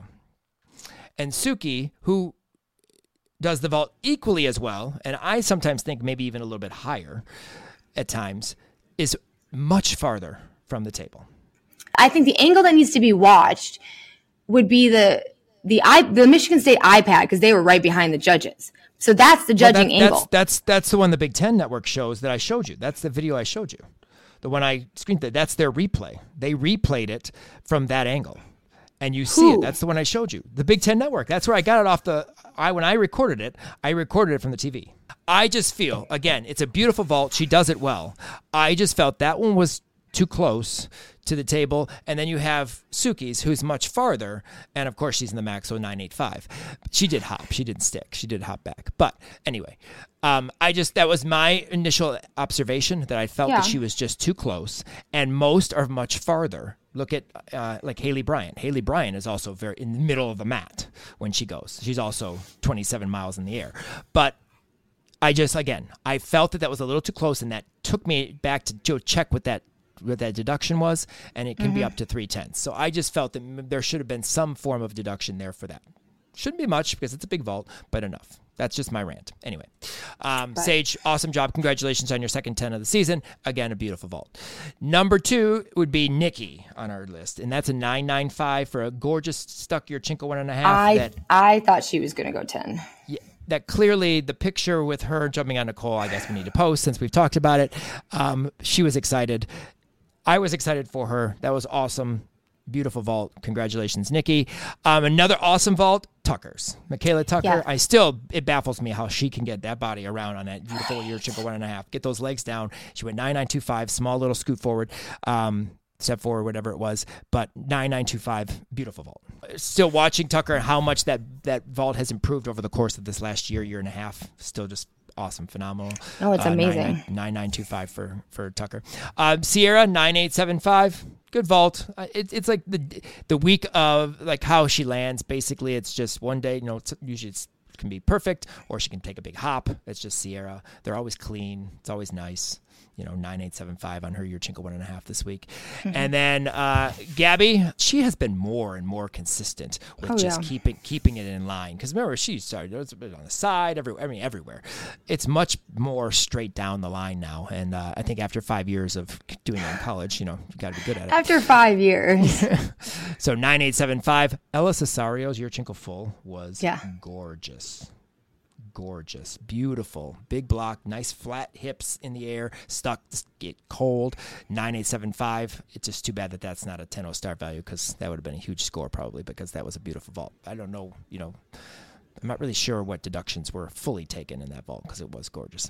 And Suki, who does the vault equally as well, and I sometimes think maybe even a little bit higher at times, is much farther from the table. I think the angle that needs to be watched would be the Michigan State iPad, because they were right behind the judges. So that's the judging angle. That's the one the Big Ten Network shows that I showed you. That's the video I showed you. The one I screened, that's their replay. They replayed it from that angle. And you see it. That's the one I showed you. The Big Ten Network. That's where I got it when I recorded it from the TV. I just feel, again, it's a beautiful vault. She does it well. I just felt that one was too close to the table. And then you have Suki's, who's much farther. And of course, she's in the Maxo 985. She did hop. She didn't stick. She did hop back. But anyway, that was my initial observation, that I felt that she was just too close. And most are much farther. Look at like Haley Bryant. Haley Bryant is also very in the middle of the mat when she goes. She's also 27 miles in the air. But I felt that was a little too close, and that took me back to check what that deduction was, and it can be up to 3/10. So I just felt that there should have been some form of deduction there for that. Shouldn't be much because it's a big vault, but enough. That's just my rant. Anyway, Sage, awesome job. Congratulations on your second 10 of the season. Again, a beautiful vault. Number 2 would be Nikki on our list, and that's a 995 for a gorgeous stuck your Chinko 1.5. I thought she was going to go 10. Yeah. That clearly the picture with her jumping on Nicole, I guess we need to post since we've talked about it. She was excited. I was excited for her. That was awesome. Beautiful vault. Congratulations, Nikki. Another awesome vault, Tucker's. Michaela Tucker. Yeah. It baffles me how she can get that body around on that beautiful Yurchenko 1.5. Get those legs down. She went 9.925, small little scoot forward. Step forward, whatever it was, but 9.925, beautiful vault. Still watching Tucker and how much that vault has improved over the course of this last year and a half. Still just awesome, phenomenal. Oh, it's amazing. 9.925 for Tucker. Sierra 9.875, good vault. It's like the week of like how she lands. Basically, it's just one day. Usually it can be perfect, or she can take a big hop. It's just Sierra. They're always clean. It's always nice. 9.875 on her Yurchenko 1.5 this week. Mm-hmm. And then Gabby, she has been more and more consistent with keeping it in line. Because remember, she started it was a bit on the side, everywhere. It's much more straight down the line now. And I think after 5 years of doing it in college, you got to be good at it. After 5 years. So 9.875. Ella Cesario's Yurchenko full was gorgeous. Gorgeous, beautiful, big block, nice flat hips in the air, stuck, get cold, 9.875. It's just too bad that that's not a 10-0 start value, because that would have been a huge score probably, because that was a beautiful vault. I don't know, I'm not really sure what deductions were fully taken in that vault, because it was gorgeous.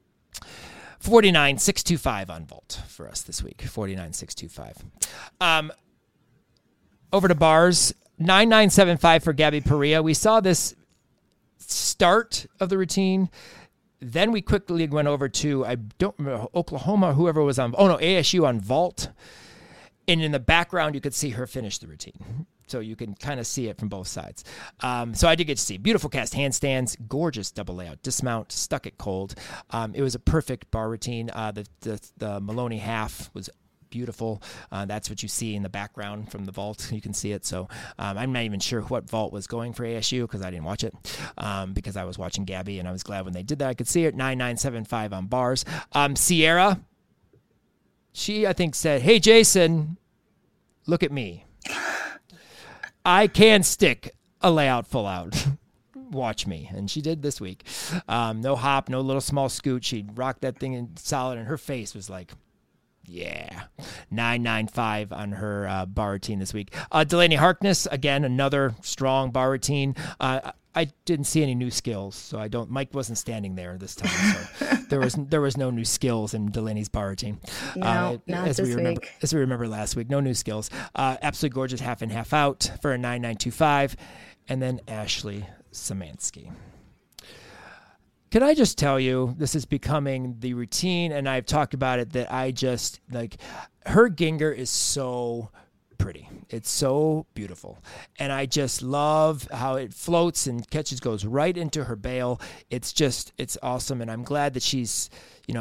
49.625 on vault for us this week, 49.625. Over to bars, 9.975 for Gabby Perea. We saw this start of the routine. Then we quickly went over to, I don't remember, Oklahoma, whoever was on, ASU on vault. And in the background, you could see her finish the routine. so you can kind of see it from both sides. So I did get to see beautiful cast handstands, gorgeous double layout dismount, stuck it cold. It was a perfect bar routine. The Maloney half was beautiful. That's what you see in the background from the vault. You can see it. So I'm not even sure what vault was going for ASU because I didn't watch it because I was watching Gabby, and I was glad when they did that. I could see it. 9975 on bars. Sierra, she, I think, said, "Hey, Jason, look at me. I can stick a layout full out. Watch me." And she did this week. No hop, no little small scoot. She rocked that thing in solid, and her face was like, yeah. 995 on her bar routine this week. Delaney Harkness, again, another strong bar routine. I didn't see any new skills, so Mike wasn't standing there this time, so there was no new skills in Delaney's bar routine. No, not this week. As we remember last week, no new skills. Absolutely gorgeous half in, half out for a 9925, and then Ashley Samansky. Can I just tell you, this is becoming the routine, and I've talked about it, that I just, like, her Ginger is so pretty. It's so beautiful. And I just love how it floats and goes right into her bail. It's awesome. And I'm glad that she's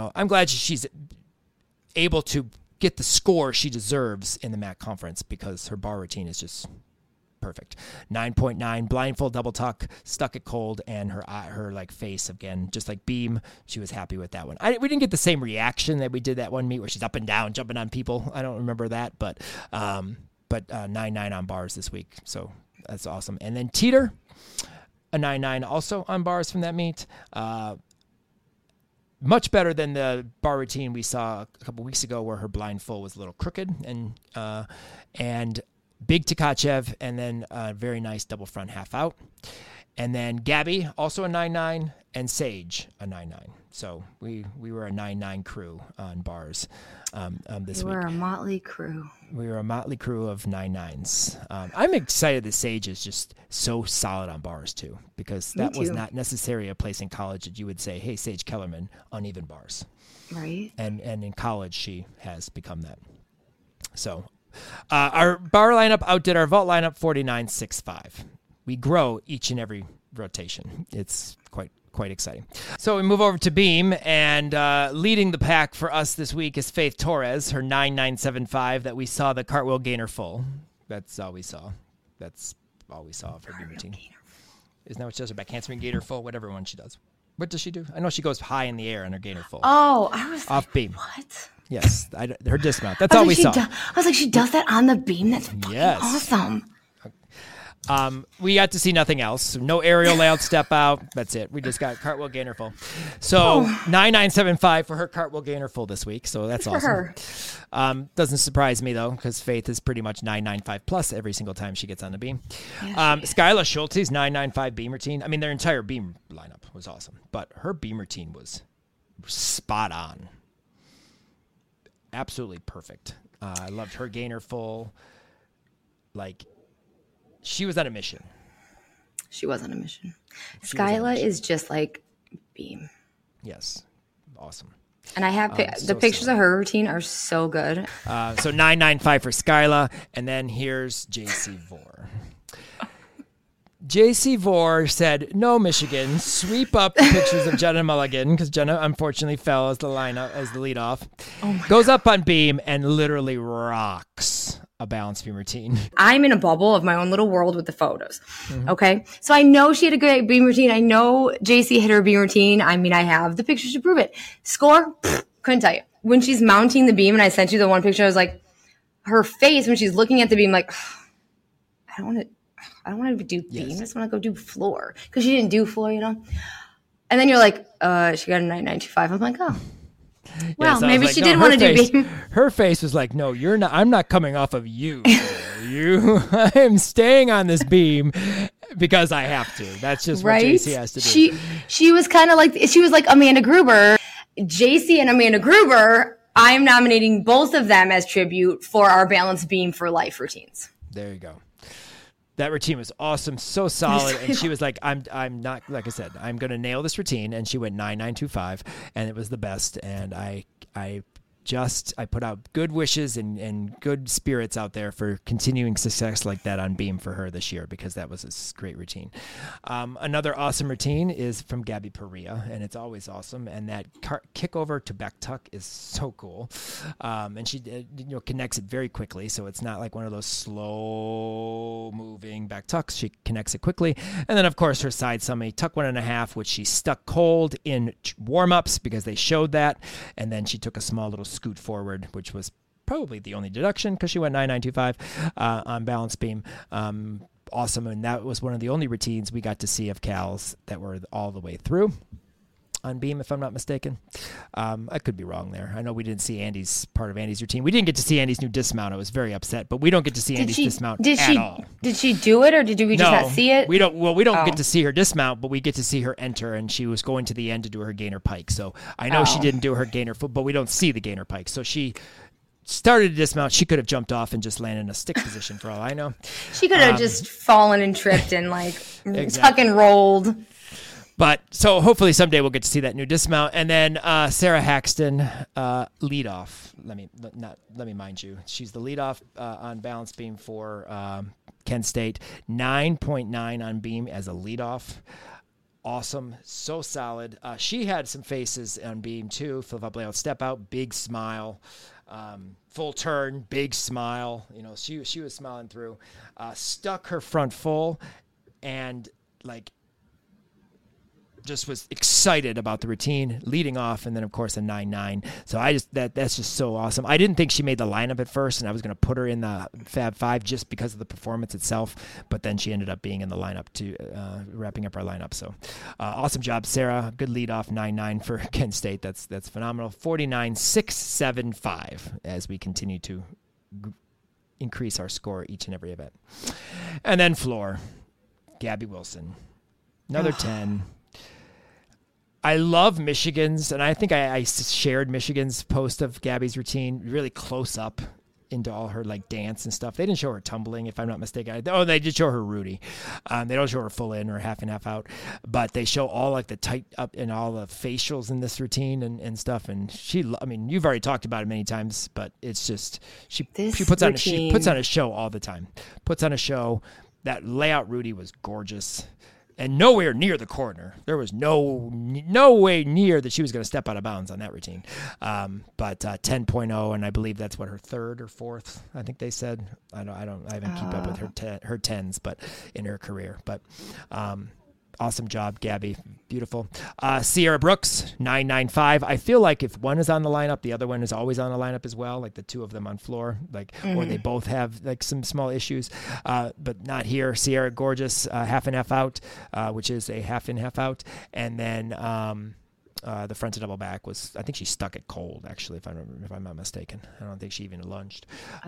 able to get the score she deserves in the MAC conference, because her bar routine is just perfect. 9.9, blindfold double tuck, stuck it cold, and her like face again, just like beam. She was happy with that one. We didn't get the same reaction that we did that one meet where she's up and down, jumping on people. I don't remember that, but 9.9 on bars this week, so that's awesome. And then Teeter, a 9.9 also on bars from that meet. Much better than the bar routine we saw a couple weeks ago, where her blindfold was a little crooked, and Big Tkachev, and then a very nice double front half out. And then Gabby, also a 9.9, and Sage, a 9.9. So we were a 9.9 crew on bars this week. We were a motley crew. We were a motley crew of 9.9s. I'm excited that Sage is just so solid on bars, too, because that was not necessarily a place in college that you would say, hey, Sage Kellerman, uneven bars. Right. And in college, she has become that. So our bar lineup outdid our vault lineup 49.65. We grow each and every rotation. It's quite exciting. So we move over to Beam, and leading the pack for us this week is Faith Torres, her 9.975 that we saw the cartwheel gainer full. That's all we saw. That's all we saw of her Beam routine. Isn't that what she does? Her back handspring gainer full, whatever one she does. What does she do? I know she goes high in the air on her gainer full. Oh, I was off like, beam. What? Yes, her dismount. That's all we saw. I was like, she does that on the beam? That's fucking awesome. We got to see nothing else. No aerial layout step out. That's it. We just got cartwheel gainer full. So 9.975 for her cartwheel gainer full this week. So that's awesome. Doesn't surprise me though, because Faith is pretty much 9.95 plus every single time she gets on the beam. Skyla Schulte's 9.95 beam routine. I mean, their entire beam lineup was awesome, but her beam routine was spot on. Absolutely perfect. I loved her gainer full. Like, she was on a mission. She was on a mission. Skyla is just like beam. Yes. Awesome. And I have the pictures of her routine are so good. So 9.95 for Skyla. And then here's JC Vore. JC Vore said, no, Michigan, sweep up the pictures of Jenna Mulligan, because Jenna unfortunately fell as the leadoff. Goes up on beam and literally rocks a balance beam routine. I'm in a bubble of my own little world with the photos. Mm-hmm. Okay. So I know she had a great beam routine. I know JC hit her beam routine. I mean, I have the pictures to prove it. Score? Couldn't tell you. When she's mounting the beam, and I sent you the one picture, I was like, her face when she's looking at the beam, like, I don't want to do beam. I just want to go do floor. Because she didn't do floor, you know? And then you're like, she got a 9.925. I'm like, oh. Well, maybe she did want to do beam. Her face was like, no, you're not. I'm not coming off of you. I am staying on this beam because I have to. That's just what JC has to do. She was kind of like, she was like Amanda Gruber. JC and Amanda Gruber, I'm nominating both of them as tribute for our balance beam for life routines. There you go. That routine was awesome, so solid, and she was like, I'm not, like I said, I'm going to nail this routine, and she went 9.925, and it was the best, and I put out good wishes and good spirits out there for continuing success like that on beam for her this year, because that was a great routine. Another awesome routine is from Gabby Perea, and it's always awesome. And that kick over to back tuck is so cool. And she connects it very quickly, so it's not like one of those slow moving back tucks. She connects it quickly. And then, of course, her side summy tuck 1.5, which she stuck cold in warm-ups because they showed that. And then she took a small little scoot forward, which was probably the only deduction because she went 9925 on balance beam. Awesome. And that was one of the only routines we got to see of Cal's that were all the way through on beam, if I'm not mistaken. I could be wrong there. I know we didn't see part of Andy's routine. We didn't get to see Andy's new dismount. I was very upset, but we don't get to see Andy's dismount at all. Did she do it, or did we just not see it? We don't get to see her dismount, but we get to see her enter, and she was going to the end to do her gainer pike. So I know she didn't do her gainer foot, but we don't see the gainer pike. So she started to dismount. She could have jumped off and just landed in a stick position for all I know. She could have just fallen and tripped and tuck and rolled. But so hopefully someday we'll get to see that new dismount. And then Sarah Haxton, lead off. Let me mind you. She's the lead off on balance beam for Kent State. 9.9 on beam as a lead off. Awesome. So solid. She had some faces on beam too. Flip-up layout, step out, big smile. Full turn, big smile. She was smiling through. Stuck her front full and just was excited about the routine leading off, and then of course a 9.9. So that's just so awesome. I didn't think she made the lineup at first, and I was going to put her in the Fab 5 just because of the performance itself, but then she ended up being in the lineup to wrapping up our lineup. So awesome job, Sarah. Good lead off, 9.9 for Kent State. That's phenomenal. 49.675 as we continue to increase our score each and every event. And then floor, Gabby Wilson, another 10. I love Michigan's, and I think I shared Michigan's post of Gabby's routine really close up into all her dance and stuff. They didn't show her tumbling, if I'm not mistaken. They did show her Rudy. They don't show her full in or half in, half out, but they show all the tight up and all the facials in this routine and stuff. And you've already talked about it many times, but it's just she puts on a show all the time. Puts on a show. That layout Rudy was gorgeous. And nowhere near the corner. There was no way near that she was going to step out of bounds on that routine. But 10.0, and I believe that's what her third or fourth, I think they said. I haven't keep up with her tens, but in her career. But awesome job, Gabby. Beautiful. Sierra Brooks, 9.95. I feel like if one is on the lineup, the other one is always on the lineup as well, like the two of them on floor, or they both have some small issues, but not here. Sierra, gorgeous, half in, half out, which is a half in, half out. And then the front to double back was, I think she stuck it cold, actually, if I'm not mistaken. I don't think she even lunged.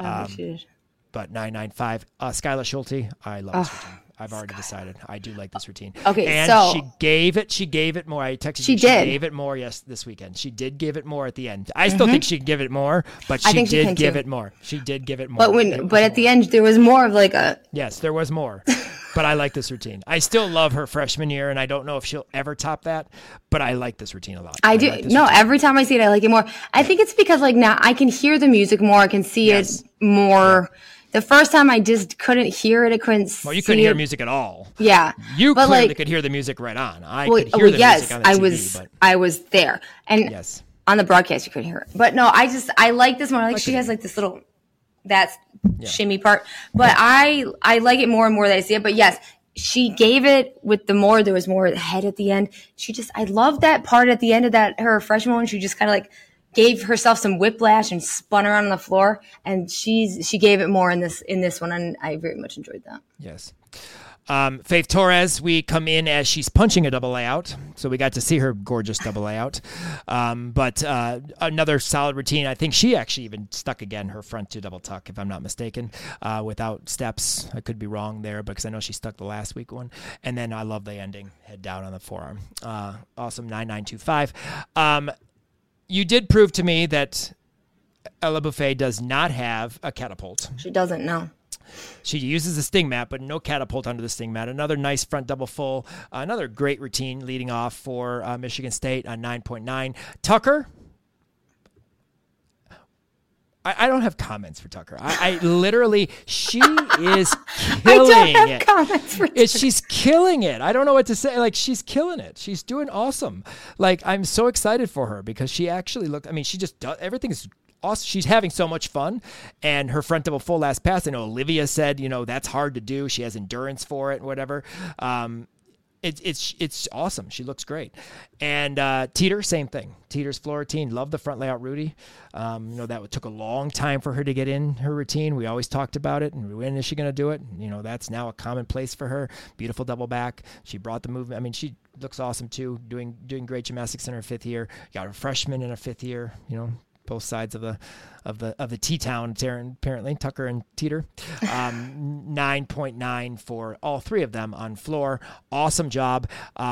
But 9.95. Skylar Schulte, I love this routine. I've already decided. I do like this routine. Okay, and so she gave it more. I texted you. She gave it more, yes, this weekend. She did give it more at the end. I still think she can give it more, but she did give it more. She did give it more. But at the end, there was more of Yes, there was more. But I like this routine. I still love her freshman year, and I don't know if she'll ever top that, but I like this routine a lot. I do. No, every time I see it, I like it more. I think it's because now I can hear the music more. I can see it more. Yeah. The first time I just couldn't hear it. I couldn't see it. Well, you couldn't hear music at all. Yeah. You clearly could hear the music right on. I could hear the music on the TV. I was there. And on the broadcast, you couldn't hear it. But no, I like this one. She has this little, shimmy part. But I like it more and more that I see it. But yes, she gave it with there was more head at the end. I love that part at the end of her freshman one. She just kind of gave herself some whiplash and spun around on the floor, and she gave it more in this one, and I very much enjoyed that. Yes. Faith Torres, we come in as she's punching a double layout, so we got to see her gorgeous double layout. But another solid routine. I think she actually even stuck again her front to double tuck, if I'm not mistaken, without steps. I could be wrong there, because I know she stuck the last week one. And then I love the ending, head down on the forearm. Awesome, 9.925. You did prove to me that Ella Buffet does not have a catapult. She doesn't, no. She uses the sting mat, but no catapult under the sting mat. Another nice front double full. Another great routine leading off for Michigan State on 9.9. Tucker, I don't have comments for Tucker. I literally, she is killing I don't have it. comments for Tucker. She's killing it. I don't know what to say. Like, she's killing it. She's doing awesome. Like, I'm so excited for her because she actually she just does, everything's awesome. She's having so much fun, and her front double full last pass. I know Olivia said, that's hard to do. She has endurance for it and whatever. It's awesome. She looks great. And Teeter, same thing. Teeter's floor routine. Love the front layout Rudy. That took a long time for her to get in her routine. We always talked about it. And when is she going to do it? That's now a commonplace for her. Beautiful double back. She brought the movement. I mean, she looks awesome too. Doing great gymnastics in her 5th year. Got a freshman in her 5th year. Both sides of the T-town, apparently, Tucker and Teeter. 9.9 for all 3 of them on floor. Awesome job.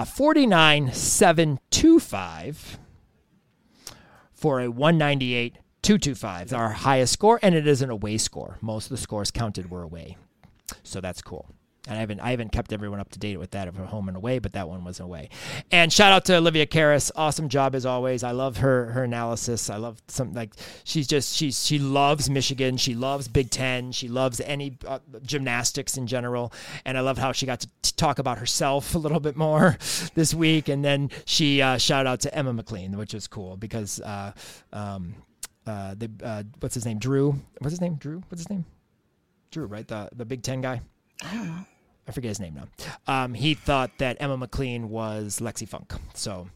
49.725 for a 198.225. Our highest score, and it is an away score. Most of the scores counted were away, so that's cool. And I haven't kept everyone up to date with that of her home and away, but that one was away. And shout out to Olivia Karras. Awesome job as always. I love her analysis. I love she loves Michigan. She loves Big Ten. She loves any gymnastics in general. And I love how she got to talk about herself a little bit more this week. And then she shout out to Emma McLean, which was cool because what's his name? Drew. What's his name? Drew. What's his name? Drew, right? The Big Ten guy. I don't know. I forget his name now. He thought that Emma McLean was Lexi Funk. So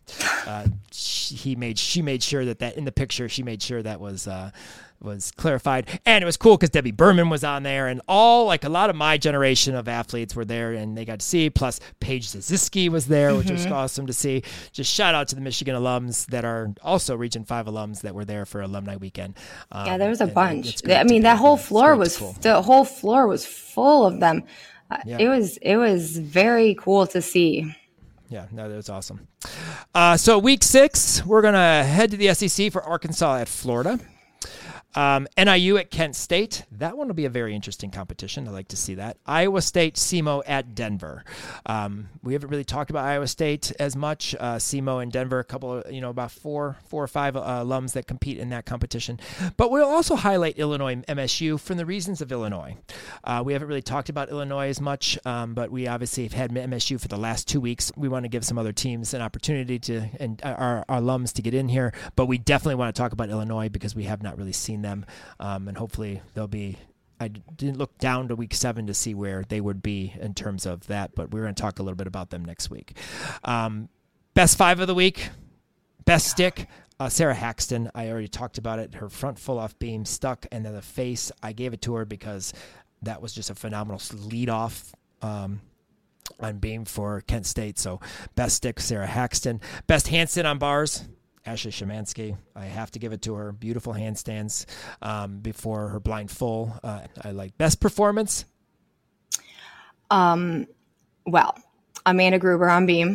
she made sure that in the picture, she made sure that was clarified. And it was cool because Debbie Berman was on there, and a lot of my generation of athletes were there, and they got to see. Plus Paige Zaziski was there, which was awesome to see. Just shout out to the Michigan alums that are also Region 5 alums that were there for Alumni Weekend. There was a bunch. That whole floor was full of them. Yeah. It was very cool to see. Yeah, no, that was awesome. So week 6, we're going to head to the SEC for Arkansas at Florida. NIU at Kent State. That one will be a very interesting competition. I like to see that. Iowa State, SEMO at Denver. We haven't really talked about Iowa State as much. SEMO and Denver, a couple of, about four or five alums that compete in that competition. But we'll also highlight Illinois and MSU from the reasons of Illinois. We haven't really talked about Illinois as much, but we obviously have had MSU for the last 2 weeks. We want to give some other teams an opportunity and our alums to get in here, but we definitely want to talk about Illinois because we have not really seen them, and hopefully they'll be. I didn't look down to week 7 to see where they would be in terms of that, but we're going to talk a little bit about them next week. Best 5 of the week, best stick. Sarah Haxton, I already talked about it. Her front full off beam stuck, and then the face, I gave it to her because that was just a phenomenal lead off on beam for Kent State. So best stick, Sarah Haxton. Best handstand on bars, Ashley Szymanski. I have to give it to her. Beautiful handstands before her blind full. I like best performance. Well, Amanda Gruber on beam,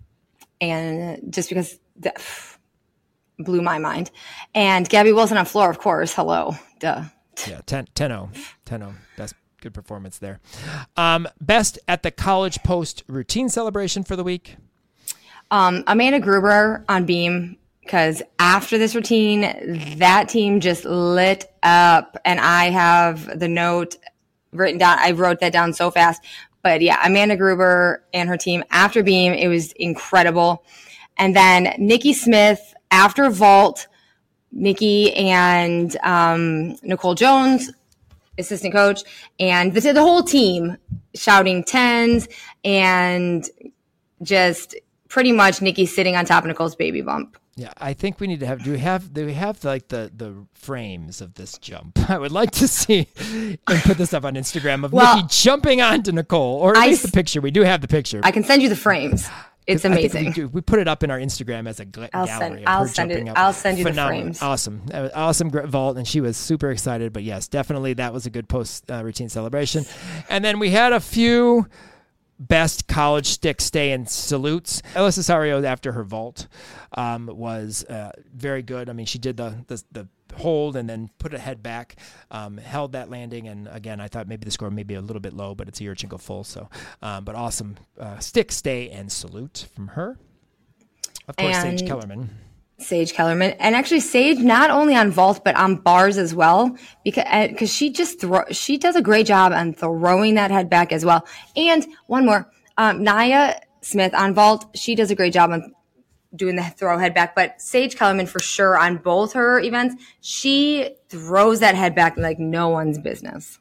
and just because that blew my mind, and Gabby Wilson on floor, of course. Hello, duh. Yeah, 10-0. Best good performance there. Best at the College Post routine celebration for the week. Amanda Gruber on beam. Because after this routine, that team just lit up. And I have the note written down. I wrote that down so fast. But yeah, Amanda Gruber and her team after beam, it was incredible. And then Nikki Smith after vault, Nikki and Nicole Jones, assistant coach, and the whole team shouting 10s and just pretty much Nikki sitting on top of Nicole's baby bump. Yeah, I think we need to have. Do we have like the frames of this jump? I would like to see and put this up on Instagram of Nikki jumping onto Nicole, or at least the picture. We do have the picture. I can send you the frames. It's amazing. We put it up in our Instagram as a gallery. I'll send you the frames. Awesome vault, and she was super excited. But yes, definitely that was a good post routine celebration. And then we had a few best college stick stay and salutes. Ella Cesario after her vault was very good. I mean, she did the hold and then put a head back, held that landing, and again, I thought maybe the score may be a little bit low, but it's a Yurchenko full. So, but awesome stick stay and salute from her. Of course, Sage Kellerman. Sage Kellerman. And actually Sage not only on vault but on bars as well, because she does a great job on throwing that head back as well. And one more, Nia Smith on vault, she does a great job on doing the throw head back, but Sage Kellerman for sure on both her events, she throws that head back like no one's business.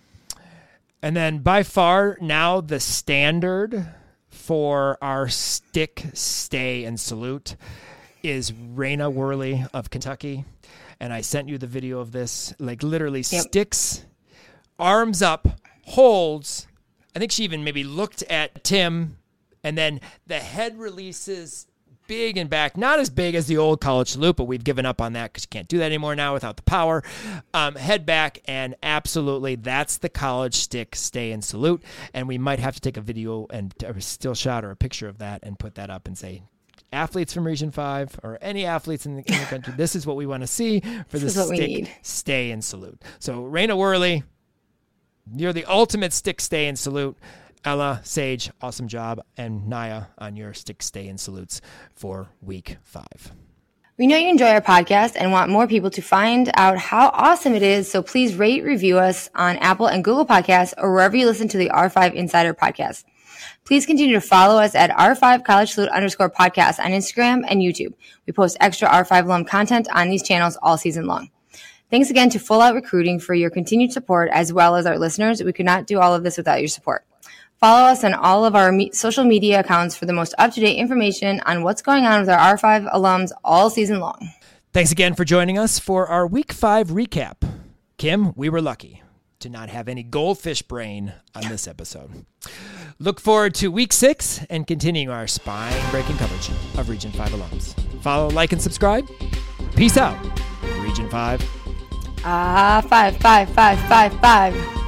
And then by far now the standard for our stick, stay, and salute is Raina Worley of Kentucky. And I sent you the video of this, like literally sticks, arms up, holds. I think she even maybe looked at Tim, and then the head releases big and back, not as big as the old college salute, but we've given up on that because you can't do that anymore now without the power. Head back, and absolutely, that's the college stick, stay, and salute. And we might have to take a video and a still shot or a picture of that and put that up and say, athletes from Region 5 or any athletes in the country, this is what we want to see for the stick, stay, and salute. So Raina Worley, you're the ultimate stick, stay, and salute. Ella, Sage, awesome job. And Nia on your stick, stay, and salutes for week 5. We know you enjoy our podcast and want more people to find out how awesome it is. So please rate, review us on Apple and Google Podcasts or wherever you listen to the R5 Insider podcast. Please continue to follow us at R5 College Salute _podcast on Instagram and YouTube. We post extra R5 alum content on these channels all season long. Thanks again to Full Out Recruiting for your continued support, as well as our listeners. We could not do all of this without your support. Follow us on all of our social media accounts for the most up-to-date information on what's going on with our R5 alums all season long. Thanks again for joining us for our Week 5 recap. Kim, we were lucky to not have any goldfish brain on this episode. Look forward to Week 6 and continuing our spine-breaking coverage of Region 5 alums. Follow, like, and subscribe. Peace out, Region 5. 5, 5, 5, 5, 5.